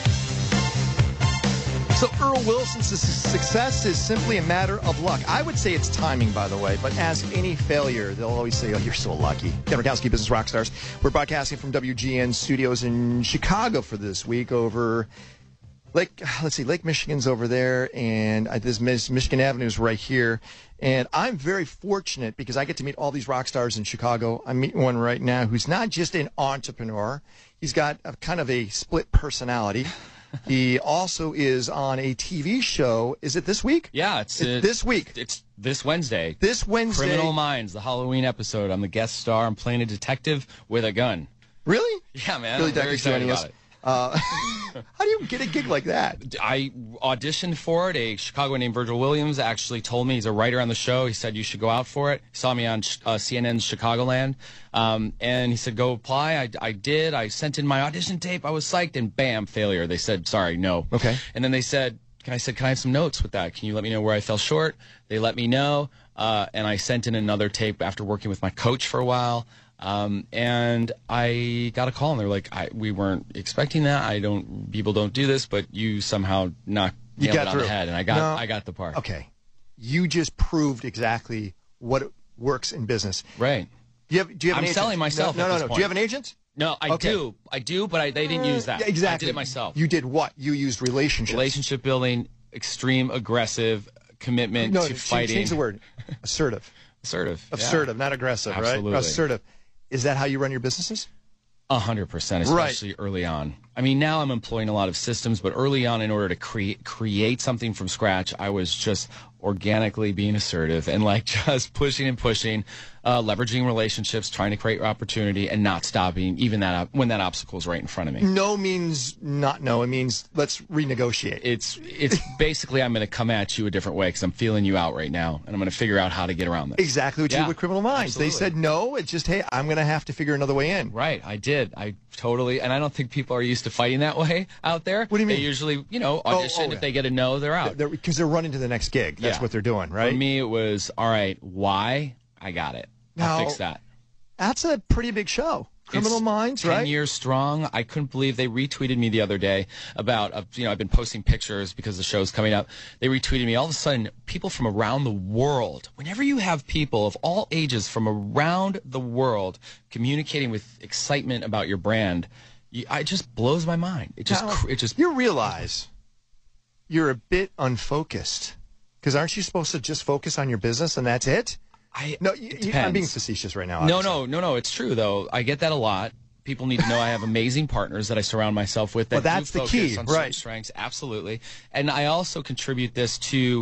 So Earl Wilson's success is simply a matter of luck. I would say it's timing, by the way, but ask any failure, they'll always say, oh, you're so lucky. Ken Rakowski, Business Rockstars. We're broadcasting from W G N Studios in Chicago for this week over Lake, let's see, Lake Michigan's over there, and this Michigan Avenue is right here. And I'm very fortunate because I get to meet all these rock stars in Chicago. I'm meeting one right now who's not just an entrepreneur. He's got a, kind of a split personality. He also is on a T V show. Is it this week? Yeah, it's, it's uh, this week. It's this Wednesday. This Wednesday. Criminal Minds, the Halloween episode. I'm the guest star. I'm playing a detective with a gun. Really? Yeah, man. Really, I'm very excited about it. Uh, how do you get a gig like that? I auditioned for it. A Chicagoan named Virgil Williams actually told me, he's a writer on the show. He said you should go out for it. He saw me on uh, C N N's Chicagoland, um, and he said go apply. I, I did. I sent in my audition tape. I was psyched, and bam, failure. They said sorry, no. Okay. And then they said, I said, can I have some notes with that? Can you let me know where I fell short? They let me know, uh, and I sent in another tape after working with my coach for a while. Um, and I got a call, and they're like, I, we weren't expecting that. I don't, people don't do this, but you somehow knocked You nailed got it on through. the head, and I got, No. I got the part. Okay. You just proved exactly what works in business. Right. Do you have, do you have I'm an agent? selling myself No, at no, this no. no. Do point. you have an agent? No, I Okay. do. I do, but I, they didn't use that. Yeah, exactly. I did it myself. You did what? You used relationships. Relationship building, extreme aggressive commitment no, to change, fighting. change the word. Assertive. Assertive. yeah. Assertive, not aggressive, Absolutely. right? Assertive. Is that how you run your businesses? A hundred percent, Right. especially early on. I mean, now I'm employing a lot of systems, but early on, in order to create create something from scratch, I was just organically being assertive and like just pushing and pushing, uh, leveraging relationships, trying to create opportunity, and not stopping even that when that obstacle is right in front of me. No means not no. It means let's renegotiate. It's it's basically I'm going to come at you a different way because I'm feeling you out right now, and I'm going to figure out how to get around this. Exactly what you Yeah, did with Criminal Minds. absolutely. They said no. It's just, hey, I'm going to have to figure another way in. Right, I did. I totally, and I don't think people are used to fighting that way out there. What do you mean? They usually, you know, Oh, audition. oh, yeah. If they get a no, they're out. Because they're, 'cause they're running to the next gig. That's Yeah. what they're doing, right? For me, it was, all right, why? I got it. Now, I'll fix that. That's a pretty big show. Criminal It's Minds, ten right? years strong. I couldn't believe they retweeted me the other day about, uh, you know, I've been posting pictures because the show's coming up. They retweeted me. All of a sudden, people from around the world, whenever you have people of all ages from around the world communicating with excitement about your brand, you, it just blows my mind. It just, Now, cr- it just. You realize you're a bit unfocused. Because aren't you supposed to just focus on your business and that's it? I, no, you, you, I'm being facetious right now. No, obviously. no, no, no. It's true though. I get that a lot. People need to know I have amazing partners that I surround myself with. That Well, that's do the focus key, on right. certain strengths, absolutely. And I also contribute this to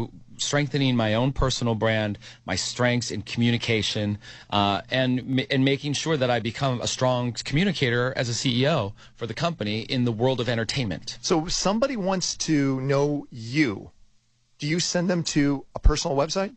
strengthening my own personal brand, my strengths in communication, uh, and and making sure that I become a strong communicator as a C E O for the company in the world of entertainment. So if somebody wants to know you, do you send them to a personal website?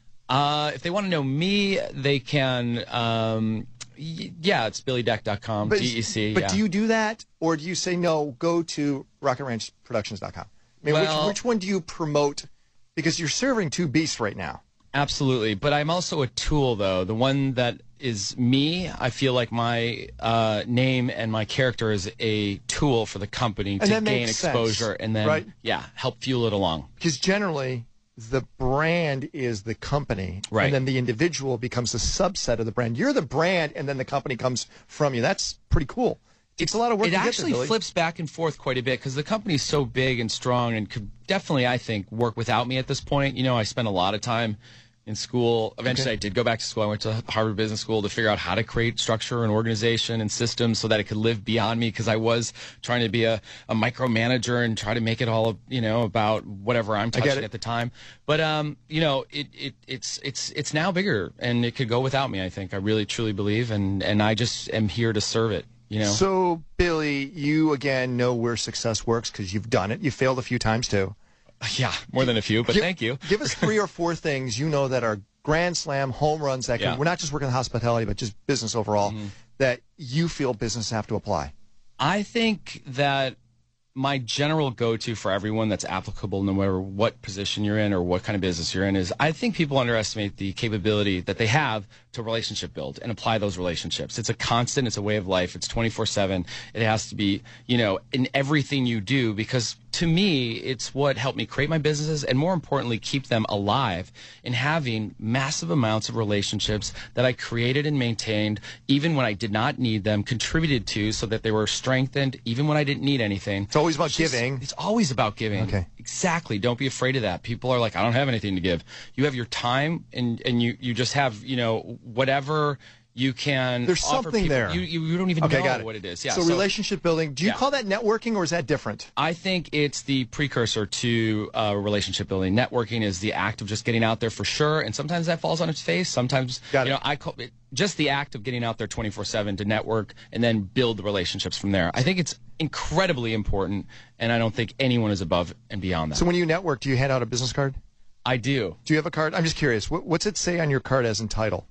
Uh, if they want to know me, they can, um, y- yeah, it's billy deck dot com, But, D E C. but yeah. do you do that, or do you say, no, go to rocket ranch productions dot com? I mean, Well- which, which one do you promote? Because you're serving two beasts right now. Absolutely. But I'm also a tool, though. The one that is me, I feel like my uh, name and my character is a tool for the company And to that gain makes sense, exposure and then, right? yeah, help fuel it along. Because generally, the brand is the company, Right. and then the individual becomes a subset of the brand. You're the brand, and then the company comes from you. That's pretty cool. It's a lot of work It to get actually there, Billy. flips back and forth quite a bit because the company's so big and strong and could definitely, I think, work without me at this point. You know, I spent a lot of time in school. Eventually, Okay. I did go back to school. I went to Harvard Business School to figure out how to create structure and organization and systems so that it could live beyond me because I was trying to be a, a micromanager and try to make it all, you know, about whatever I'm get touching it. at the time. But, um, you know, it, it, it's, it's, it's now bigger and it could go without me, I think. I really, truly believe. And, and I just am here to serve it. You know? So, Billy, you again know where success works because you've done it. You failed a few times too. Yeah, more than a few, but Give- thank you. Give us three or four things you know that are grand slam home runs that can, Yeah. we're not just working in hospitality, but just business overall, that you feel business have to apply. I think that my general go-to for everyone that's applicable, no matter what position you're in or what kind of business you're in, is I think people underestimate the capability that they have to relationship build and apply those relationships. It's a constant. It's a way of life. It's twenty-four seven. It has to be, you know, in everything you do because to me, it's what helped me create my businesses and more importantly, keep them alive in having massive amounts of relationships that I created and maintained even when I did not need them, contributed to so that they were strengthened even when I didn't need anything. It's always about It's just- giving. It's always about giving. Okay. Exactly. Don't be afraid of that. People are like, I don't have anything to give. You have your time and, and you, you just have, you know, whatever you can There's offer something people. there. You, you, you don't even Okay, know got it. what it is. Yeah. so, relationship building, do you Yeah. call that networking or is that different? I think it's the precursor to uh, relationship building. Networking is the act of just getting out there for sure, and sometimes that falls on its face. Sometimes, you know, I call it just the act of getting out there twenty-four seven to network and then build the relationships from there. I think it's incredibly important, and I don't think anyone is above and beyond that. So when you network, do you hand out a business card? I do. Do you have a card? I'm just curious. What, what's it say on your card as in title?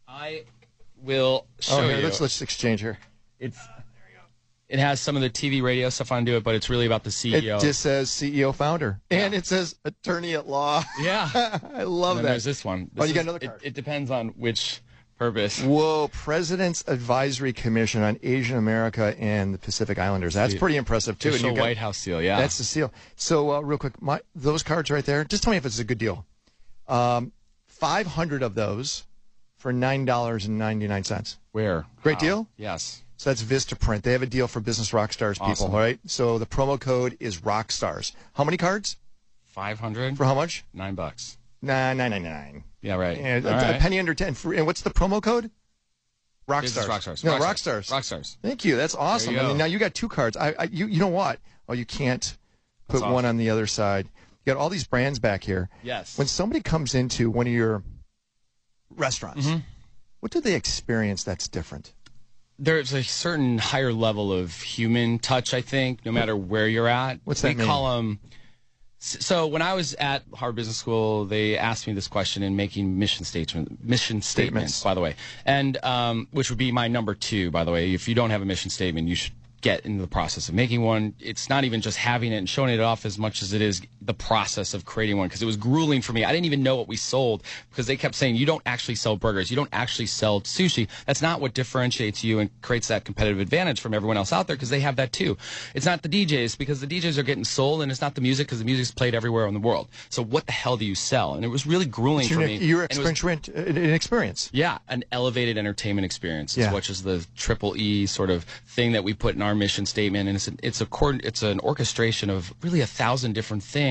I will show oh, here, you. Let's, let's exchange here. It's it has some of the T V radio stuff on to it, but it's really about the C E O. It just says C E O founder. And it says attorney at law. Yeah. I love And that. There's this one. Oh, This you got is- another it- card. It, depends on which purpose. Whoa, President's Advisory Commission on Asian America and the Pacific Islanders. That's Sweet. pretty impressive, too. And Official you've got- White House seal, yeah. That's the seal. So, uh, real quick, my, those cards right there, just tell me if it's a good deal. Um, five hundred of those for nine dollars and ninety-nine cents. Where? Great Wow. deal? Yes. So that's Vistaprint. They have a deal for Business Rockstars people, Awesome. all right? So the promo code is Rockstars. How many cards? Five hundred For how much? Nine bucks. Nah, nine ninety nine. Yeah, right. And All a, a right. penny under ten. For, and what's the promo code? Rockstars. Business Rockstars. No, Rockstars. Rockstars. Rockstars. Thank you. That's awesome. you I mean, go. now you got two cards. I, I you, you know what? Oh, you can't put That's one awesome. on the other side. You got all these brands back here. Yes. When somebody comes into one of your restaurants, Mm-hmm. what do they experience that's different? There's a certain higher level of human touch, I think, no matter where you're at. What's that we mean? call them. So when I was at Harvard Business School, they asked me this question in making mission statement, mission statements, Statements. by the way, and um, which would be my number two, by the way. If you don't have a mission statement, you should get into the process of making one. It's not even just having it and showing it off as much as it is the process of creating one, because it was grueling for me. I didn't even know what we sold because they kept saying, you don't actually sell burgers. You don't actually sell sushi. That's not what differentiates you and creates that competitive advantage from everyone else out there, because they have that too. It's not the D Js, because the D Js are getting sold, and it's not the music, because the music's played everywhere in the world. So what the hell do you sell? And it was really grueling It's for your, me. your And it was- experience, an experience. yeah, an elevated entertainment experience, is Yeah. which is the triple E sort of thing that we put in our mission statement, and it's an, it's a cord, it's an orchestration of really a thousand different things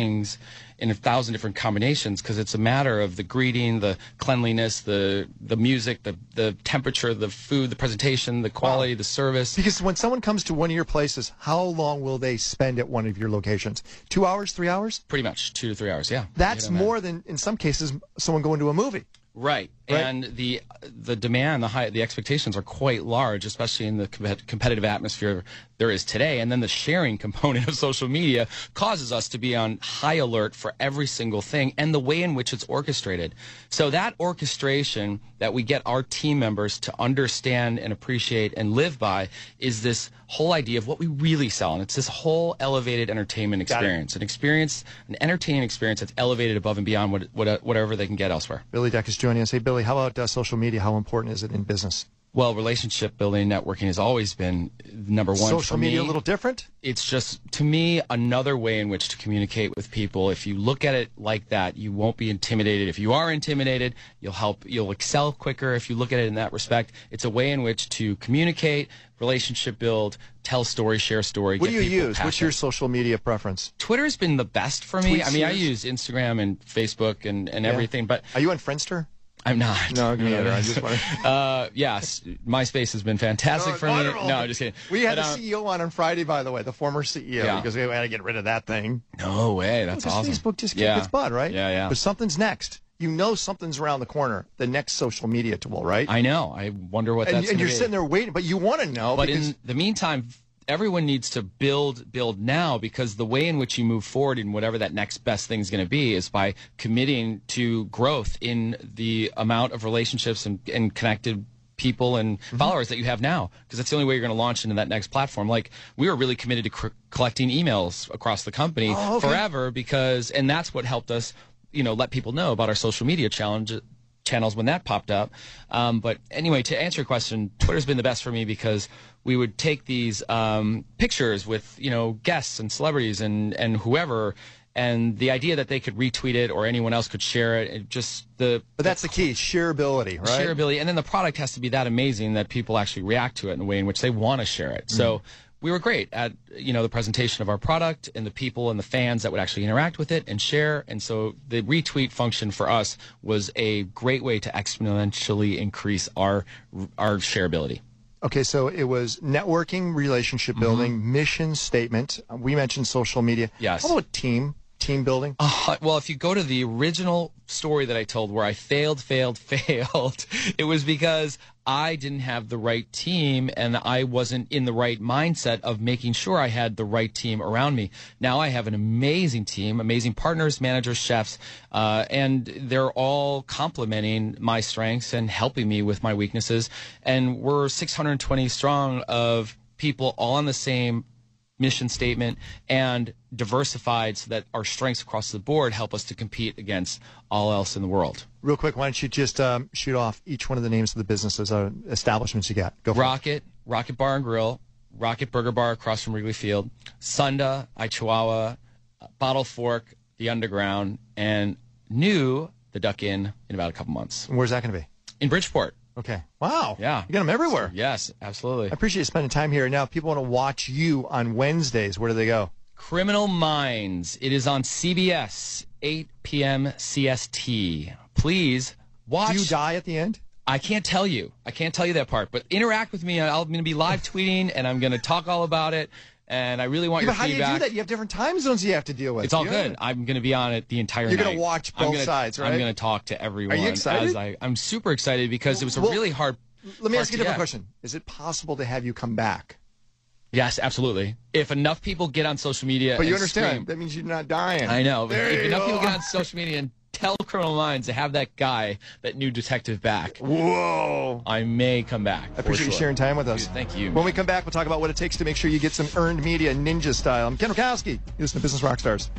things in a thousand different combinations because it's a matter of the greeting, the cleanliness, the the music, the the temperature, the food, the presentation, the quality, wow. the service. Because when someone comes to one of your places, how long will they spend at one of your locations? Two hours, three hours? Pretty much two to three hours, yeah. That's more than, in some cases, someone going to a movie. Right. right, and the the demand, the high, the expectations are quite large, especially in the com- competitive atmosphere there is today. And then the sharing component of social media causes us to be on high alert for every single thing and the way in which it's orchestrated. So that orchestration that we get our team members to understand and appreciate and live by is this whole idea of what we really sell, and it's this whole elevated entertainment experience, an experience, an entertaining experience that's elevated above and beyond what, what whatever they can get elsewhere. Billy Deck is joining us. Hey, Billy, how about uh, social media? How important is it in business? Well, relationship building, networking has always been number one for me. Social media a little different? It's just, to me, another way in which to communicate with people. If you look at it like that, you won't be intimidated. If you are intimidated, you'll help, you'll excel quicker. If you look at it in that respect, it's a way in which to communicate, relationship build, tell story, share story. What do you use? Passionate. What's your social media preference? Twitter's been the best for me. Tweets I mean, I yours? use Instagram and Facebook and, and Yeah. everything, but Are you on Friendster? I'm not. No, me neither. I just want uh, yes, MySpace has been fantastic Oh, for wonderful. me. No, I'm just kidding. We had But, the um, C E O on on Friday, by the way, the former C E O, Yeah. because we had to get rid of that thing. No way. That's Well, 'cause awesome. Facebook just kicked yeah. its butt, right? Yeah, yeah. But something's next. You know something's around the corner, the next social media tool, right? I know. I wonder what and, that's and gonna you're be. sitting there waiting, but you want to know. But because in the meantime, everyone needs to build build now, because the way in which you move forward in whatever that next best thing is going to be is by committing to growth in the amount of relationships and, and connected people and Mm-hmm. followers that you have now, because that's the only way you're going to launch into that next platform. Like, we were really committed to cr- collecting emails across the company Oh, okay. forever, because and that's what helped us, you know, let people know about our social media challenge channels when that popped up. Um, but anyway, to answer your question, Twitter's been the best for me because we would take these um, pictures with, you know, guests and celebrities and, and whoever, and the idea that they could retweet it or anyone else could share it, it just the But that's the key, shareability, right? shareability, and then the product has to be that amazing that people actually react to it in a way in which they want to share it. So we were great at, you know, the presentation of our product and the people and the fans that would actually interact with it and share. And so the retweet function for us was a great way to exponentially increase our our shareability. Okay, so it was networking, relationship building, mission statement. Uh, We mentioned social media. Yes. How about team? Team building? Uh, well, if you go to the original story that I told where I failed, failed, failed, it was because I didn't have the right team and I wasn't in the right mindset of making sure I had the right team around me. Now I have an amazing team, amazing partners, managers, chefs, uh, and they're all complementing my strengths and helping me with my weaknesses. And we're six hundred twenty strong of people all on the same mission statement and diversified so that our strengths across the board help us to compete against all else in the world. Real quick, why don't you just um, shoot off each one of the names of the businesses, uh, establishments you got? Go for it. Rocket, Rocket Bar and Grill, Rocket Burger Bar across from Wrigley Field, Sunda, iChihuahua, Bottle Fork, The Underground, and new, the Duck Inn, in about a couple months. And where's that going to be? In Bridgeport. Okay. Wow. Yeah. You got them everywhere. Yes, absolutely. I appreciate you spending time here. Now, if people want to watch you on Wednesdays, where do they go? Criminal Minds. It is on C B S, eight p.m. C S T. Please watch. Do you die at the end? I can't tell you. I can't tell you that part. But interact with me. I'm going to be live tweeting, and I'm going to talk all about it. And I really want Yeah, your but how feedback. do you do that? You have different time zones you have to deal with. It's all Yeah. good. I'm going to be on it the entire You're night. gonna watch I'm both gonna- sides, right? I'm going to talk to everyone. Are you excited? As I, I'm super excited because it was a Well, really hard. Let me part ask you a to different get. question. Is it possible to have you come back? Yes, absolutely. If enough people get on social media, But you and understand, scream- that means you're not dying. I know. If, There if you enough go. people get on social media and tell Criminal Minds to have that guy, that new detective back, whoa, I may come back. I appreciate you sharing time with us. Dude, thank you. When we come back, we'll talk about what it takes to make sure you get some earned media ninja style. I'm Ken Rokowski. You listen to Business Rockstars.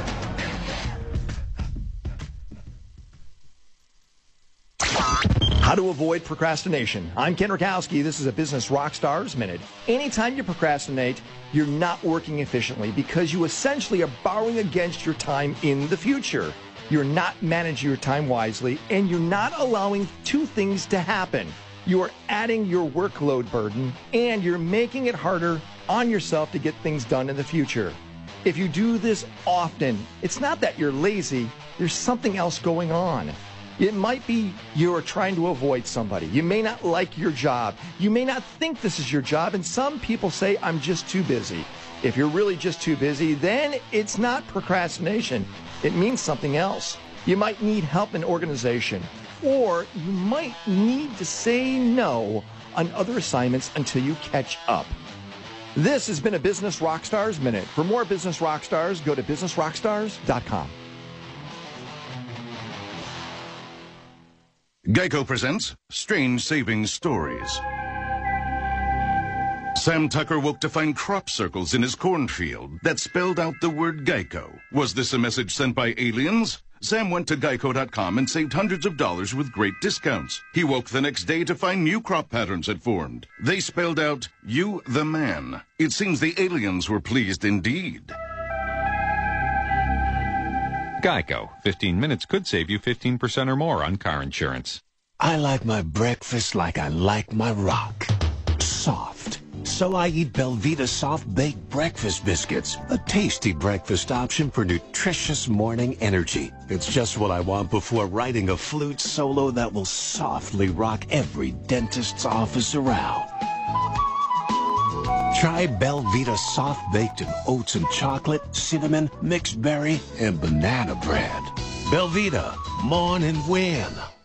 How to avoid procrastination. I'm Ken Rakowski. This is a Business Rockstars Minute. Anytime you procrastinate, you're not working efficiently because you essentially are borrowing against your time in the future. You're not managing your time wisely, and you're not allowing two things to happen. You are adding your workload burden, and you're making it harder on yourself to get things done in the future. If you do this often, it's not that you're lazy, there's something else going on. It might be you're trying to avoid somebody. You may not like your job. You may not think this is your job, and some people say, I'm just too busy. If you're really just too busy, then it's not procrastination. It means something else. You might need help in organization, or you might need to say no on other assignments until you catch up. This has been a Business Rockstars Minute. For more Business Rockstars, go to business rockstars dot com. Geico presents Strange Savings Stories. Sam Tucker woke to find crop circles in his cornfield that spelled out the word Geico. Was this a message sent by aliens? Sam went to geico dot com and saved hundreds of dollars with great discounts. He woke the next day to find new crop patterns had formed. They spelled out, "You the man." It seems the aliens were pleased indeed. Geico. fifteen minutes could save you fifteen percent or more on car insurance. I like my breakfast like I like my rock. Soft. So I eat Belvita Soft Baked Breakfast Biscuits, a tasty breakfast option for nutritious morning energy. It's just what I want before writing a flute solo that will softly rock every dentist's office around. Try Belvita Soft Baked in oats and chocolate, cinnamon, mixed berry, and banana bread. Belvita, mourn and win.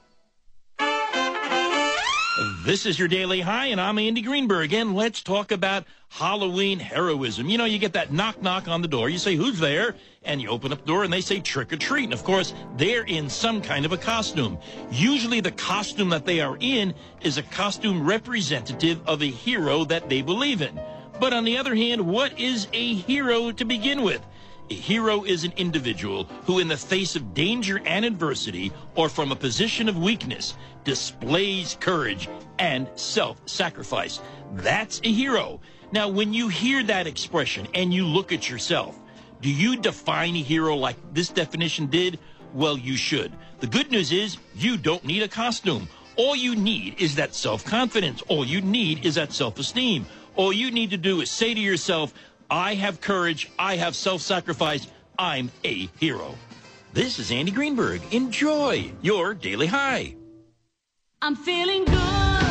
This is your Daily High, and I'm Andy Greenberg, and let's talk about Halloween heroism. You know, you get that knock-knock on the door. You say, who's there? And you open up the door, and they say, trick-or-treat. And, of course, they're in some kind of a costume. Usually the costume that they are in is a costume representative of a hero that they believe in. But on the other hand, what is a hero to begin with? A hero is an individual who, in the face of danger and adversity, or from a position of weakness, displays courage and self-sacrifice. That's a hero. Now, when you hear that expression and you look at yourself, do you define a hero like this definition did? Well, you should. The good news is you don't need a costume. All you need is that self-confidence. All you need is that self-esteem. All you need to do is say to yourself, I have courage, I have self-sacrifice, I'm a hero. This is Andy Greenberg. Enjoy your Daily High. I'm feeling good.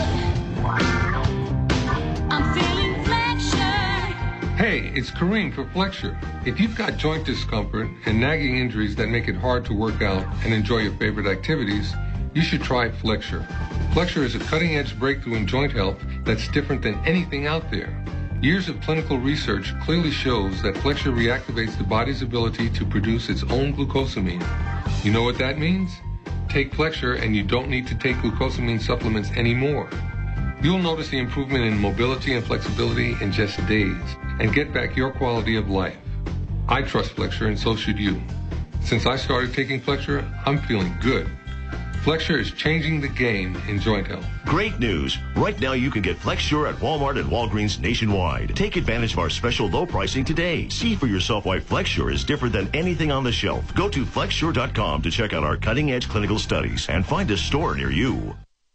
I'm feeling Flexure. Hey, it's Kareem for Flexure. If you've got joint discomfort and nagging injuries that make it hard to work out and enjoy your favorite activities, you should try Flexure. Flexure is a cutting-edge breakthrough in joint health that's different than anything out there. Years of clinical research clearly shows that Flexure reactivates the body's ability to produce its own glucosamine. You know what that means? Take Flexure and you don't need to take glucosamine supplements anymore. You'll notice the improvement in mobility and flexibility in just days and get back your quality of life. I trust Flexure and so should you. Since I started taking Flexure, I'm feeling good. Flexure is changing the game in joint health. Great news. Right now you can get Flexure at Walmart and Walgreens nationwide. Take advantage of our special low pricing today. See for yourself why Flexure is different than anything on the shelf. Go to flexure dot com to check out our cutting-edge clinical studies and find a store near you.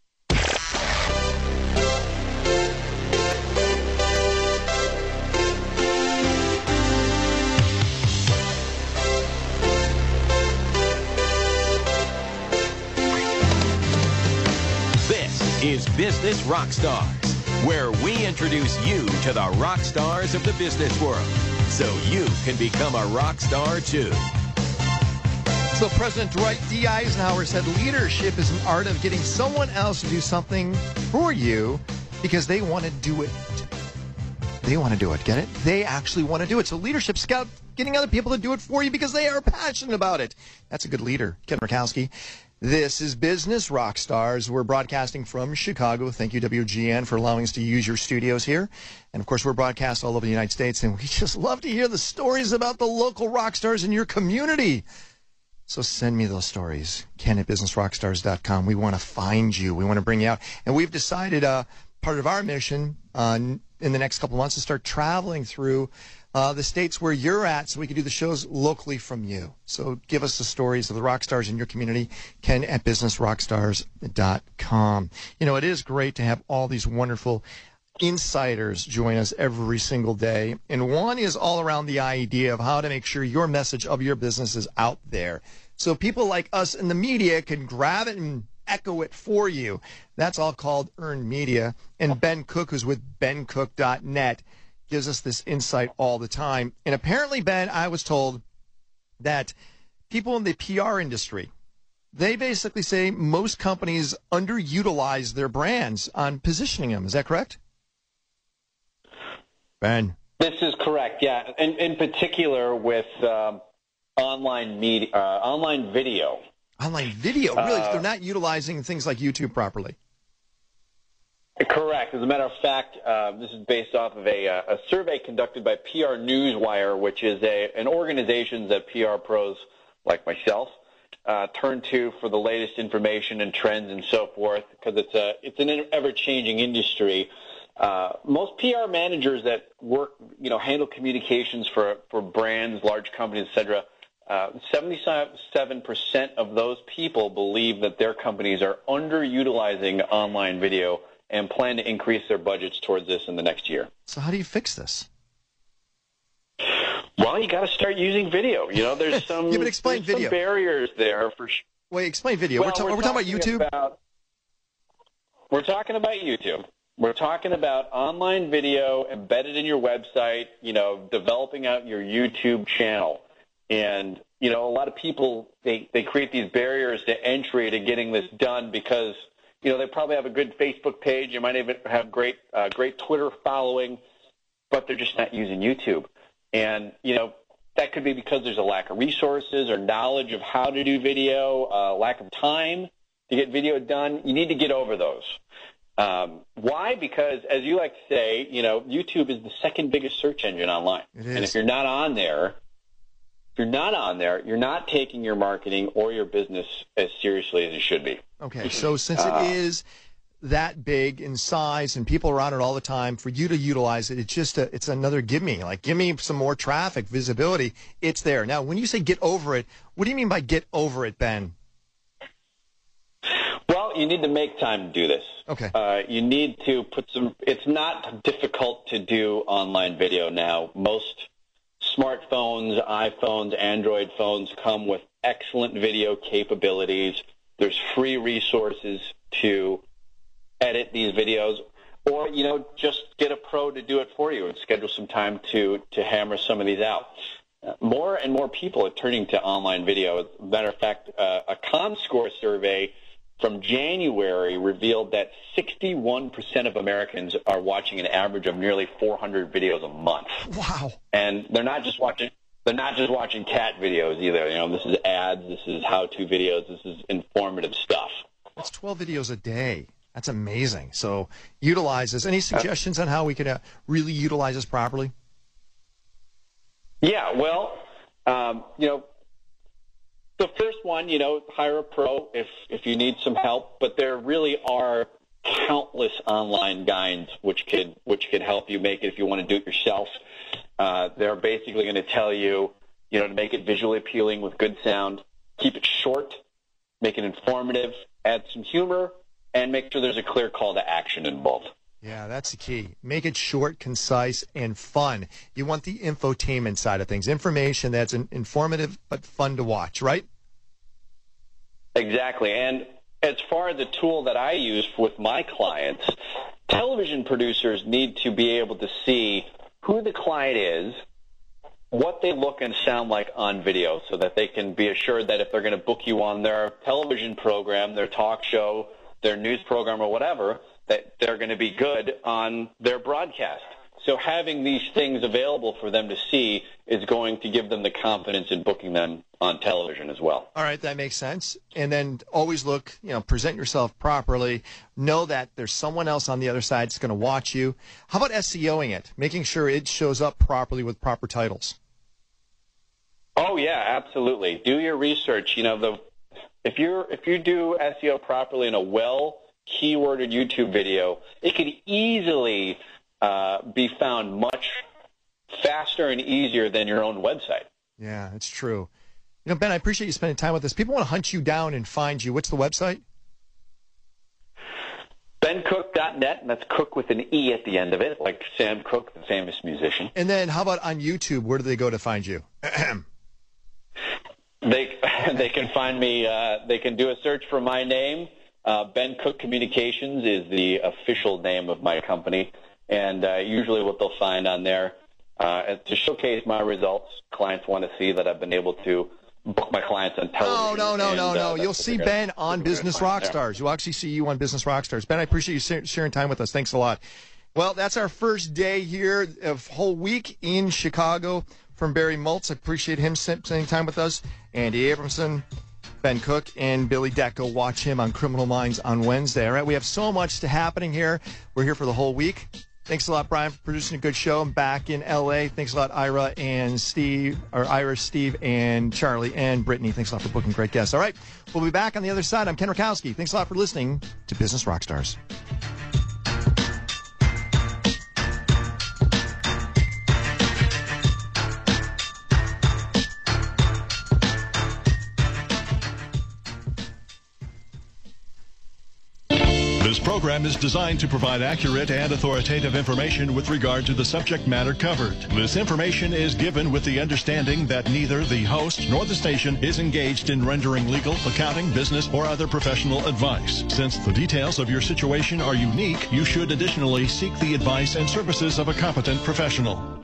Is Business Rockstars, where we introduce you to the rock stars of the business world, so you can become a rock star too. So President Dwight D. Eisenhower said leadership is an art of getting someone else to do something for you because they want to do it. They want to do it, get it? They actually want to do it. So leadership scout getting other people to do it for you because they are passionate about it. That's a good leader. Ken Rakowski. This is Business Rockstars. We're broadcasting from Chicago. Thank you, W G N, for allowing us to use your studios here. And, of course, we're broadcast all over the United States, and we just love to hear the stories about the local rock stars in your community. So send me those stories, Ken at business rock stars dot com. We want to find you. We want to bring you out. And we've decided uh, part of our mission uh, in the next couple of months is start traveling through uh, the states where you're at so we can do the shows locally from you. So give us the stories of the rock stars in your community, Ken at business rock stars dot com. You know, it is great to have all these wonderful insiders join us every single day. And one is all around the idea of how to make sure your message of your business is out there. So people like us in the media can grab it and echo it for you. That's all called earned media. And Ben Cook, who's with ben cook dot net, gives us this insight all the time. And apparently, Ben, I was told that people in the P R industry, they basically say most companies underutilize their brands on positioning them. Is that correct? Ben. This is correct, yeah. In, in particular with um, online media, uh, online video. Online video, really? Uh, They're not utilizing things like YouTube properly. Correct. As a matter of fact, uh, this is based off of a, a survey conducted by P R Newswire, which is a, an organization that P R pros like myself uh, turn to for the latest information and trends and so forth, because it's a it's an ever-changing industry. Uh, most P R managers that work, you know, handle communications for for brands, large companies, et cetera, uh, seventy-seven percent of those people believe that their companies are underutilizing online video and plan to increase their budgets towards this in the next year. So how do you fix this? Well, you got to start using video. You know, there's some, yeah, but explain there's video. some barriers there for sure. Wait, explain video. Well, we're, ta- we're, we're talking about YouTube? About, we're talking about YouTube. We're talking about online video embedded in your website, you know, developing out your YouTube channel. And, you know, a lot of people, they, they create these barriers to entry to getting this done because, you know, they probably have a good Facebook page. You might even have great, uh, great Twitter following, but they're just not using YouTube. And, you know, that could be because there's a lack of resources or knowledge of how to do video, uh, lack of time to get video done. You need to get over those. Um, why? Because, as you like to say, you know, YouTube is the second biggest search engine online. It is. And if you're not on there, if you're not on there, you're not taking your marketing or your business as seriously as you should be. Okay, so since Uh, it is that big in size and people are on it all the time, for you to utilize it, it's just a, it's another gimme. Like, give me some more traffic, visibility. It's there. Now, when you say get over it, what do you mean by get over it, Ben? Well, you need to make time to do this. Okay. Uh, you need to put some – it's not difficult to do online video now. Most smartphones, iPhones, Android phones come with excellent video capabilities. There's free resources to edit these videos, or, you know, just get a pro to do it for you and schedule some time to, to hammer some of these out. Uh, more and more people are turning to online video. As a matter of fact, uh, a ComScore survey from January revealed that sixty-one percent of Americans are watching an average of nearly four hundred videos a month. Wow. And they're not just watching they're not just watching cat videos either. You know, this is ads, this is how-to videos, this is informative stuff. That's twelve videos a day. That's amazing. So utilize this. Any suggestions on how we could uh, really utilize this properly? Yeah, well, um, you know, the first one, you know, hire a pro if, if you need some help, but there really are countless online guides which could which could help you make it if you want to do it yourself. Uh, they're basically going to tell you, you know, to make it visually appealing with good sound, keep it short, make it informative, add some humor, and make sure there's a clear call to action involved. Yeah, that's the key. Make it short, concise, and fun. You want the infotainment side of things, information that's informative but fun to watch, right? Exactly. And as far as the tool that I use with my clients, television producers need to be able to see who the client is, what they look and sound like on video, so that they can be assured that if they're going to book you on their television program, their talk show, their news program, or whatever, that they're going to be good on their broadcast. So having these things available for them to see is going to give them the confidence in booking them on television as well. All right, that makes sense. And then always look, you know, present yourself properly. Know that there's someone else on the other side that's going to watch you. How about SEOing it, making sure it shows up properly with proper titles? Oh yeah, absolutely. Do your research. You know, the if you're if you do S E O properly in a well keyworded YouTube video, it could easily uh, be found much faster and easier than your own website. Yeah, it's true. You know, Ben, I appreciate you spending time with us. People want to hunt you down and find you. What's the website? Ben Cook dot net, and that's Cook with an E at the end of it, like Sam Cooke, the famous musician. And then how about on YouTube? Where do they go to find you? they they can find me. Uh, they can do a search for my name. Uh, Ben Cook Communications is the official name of my company, and uh, usually what they'll find on there uh, to showcase my results, clients want to see that I've been able to book my clients on television. No, no, no, and, no, no. uh, You'll see Ben on Business Rockstars. You'll actually see you on Business Rockstars. Ben, I appreciate you sharing time with us. Thanks a lot. Well, that's our first day here of whole week in Chicago from Barry Maltz. I appreciate him spending time with us. Andy Abramson, Ben Cook, and Billy Deck. Go watch him on Criminal Minds on Wednesday. All right, we have so much to happening here. We're here for the whole week. Thanks a lot, Brian, for producing a good show. I'm back in L A. Thanks a lot, Ira and Steve, or Ira, Steve, and Charlie, and Brittany. Thanks a lot for booking great guests. All right, we'll be back on the other side. I'm Ken Rakowski. Thanks a lot for listening to Business Rockstars. This program is designed to provide accurate and authoritative information with regard to the subject matter covered. This information is given with the understanding that neither the host nor the station is engaged in rendering legal, accounting, business, or other professional advice. Since the details of your situation are unique, you should additionally seek the advice and services of a competent professional.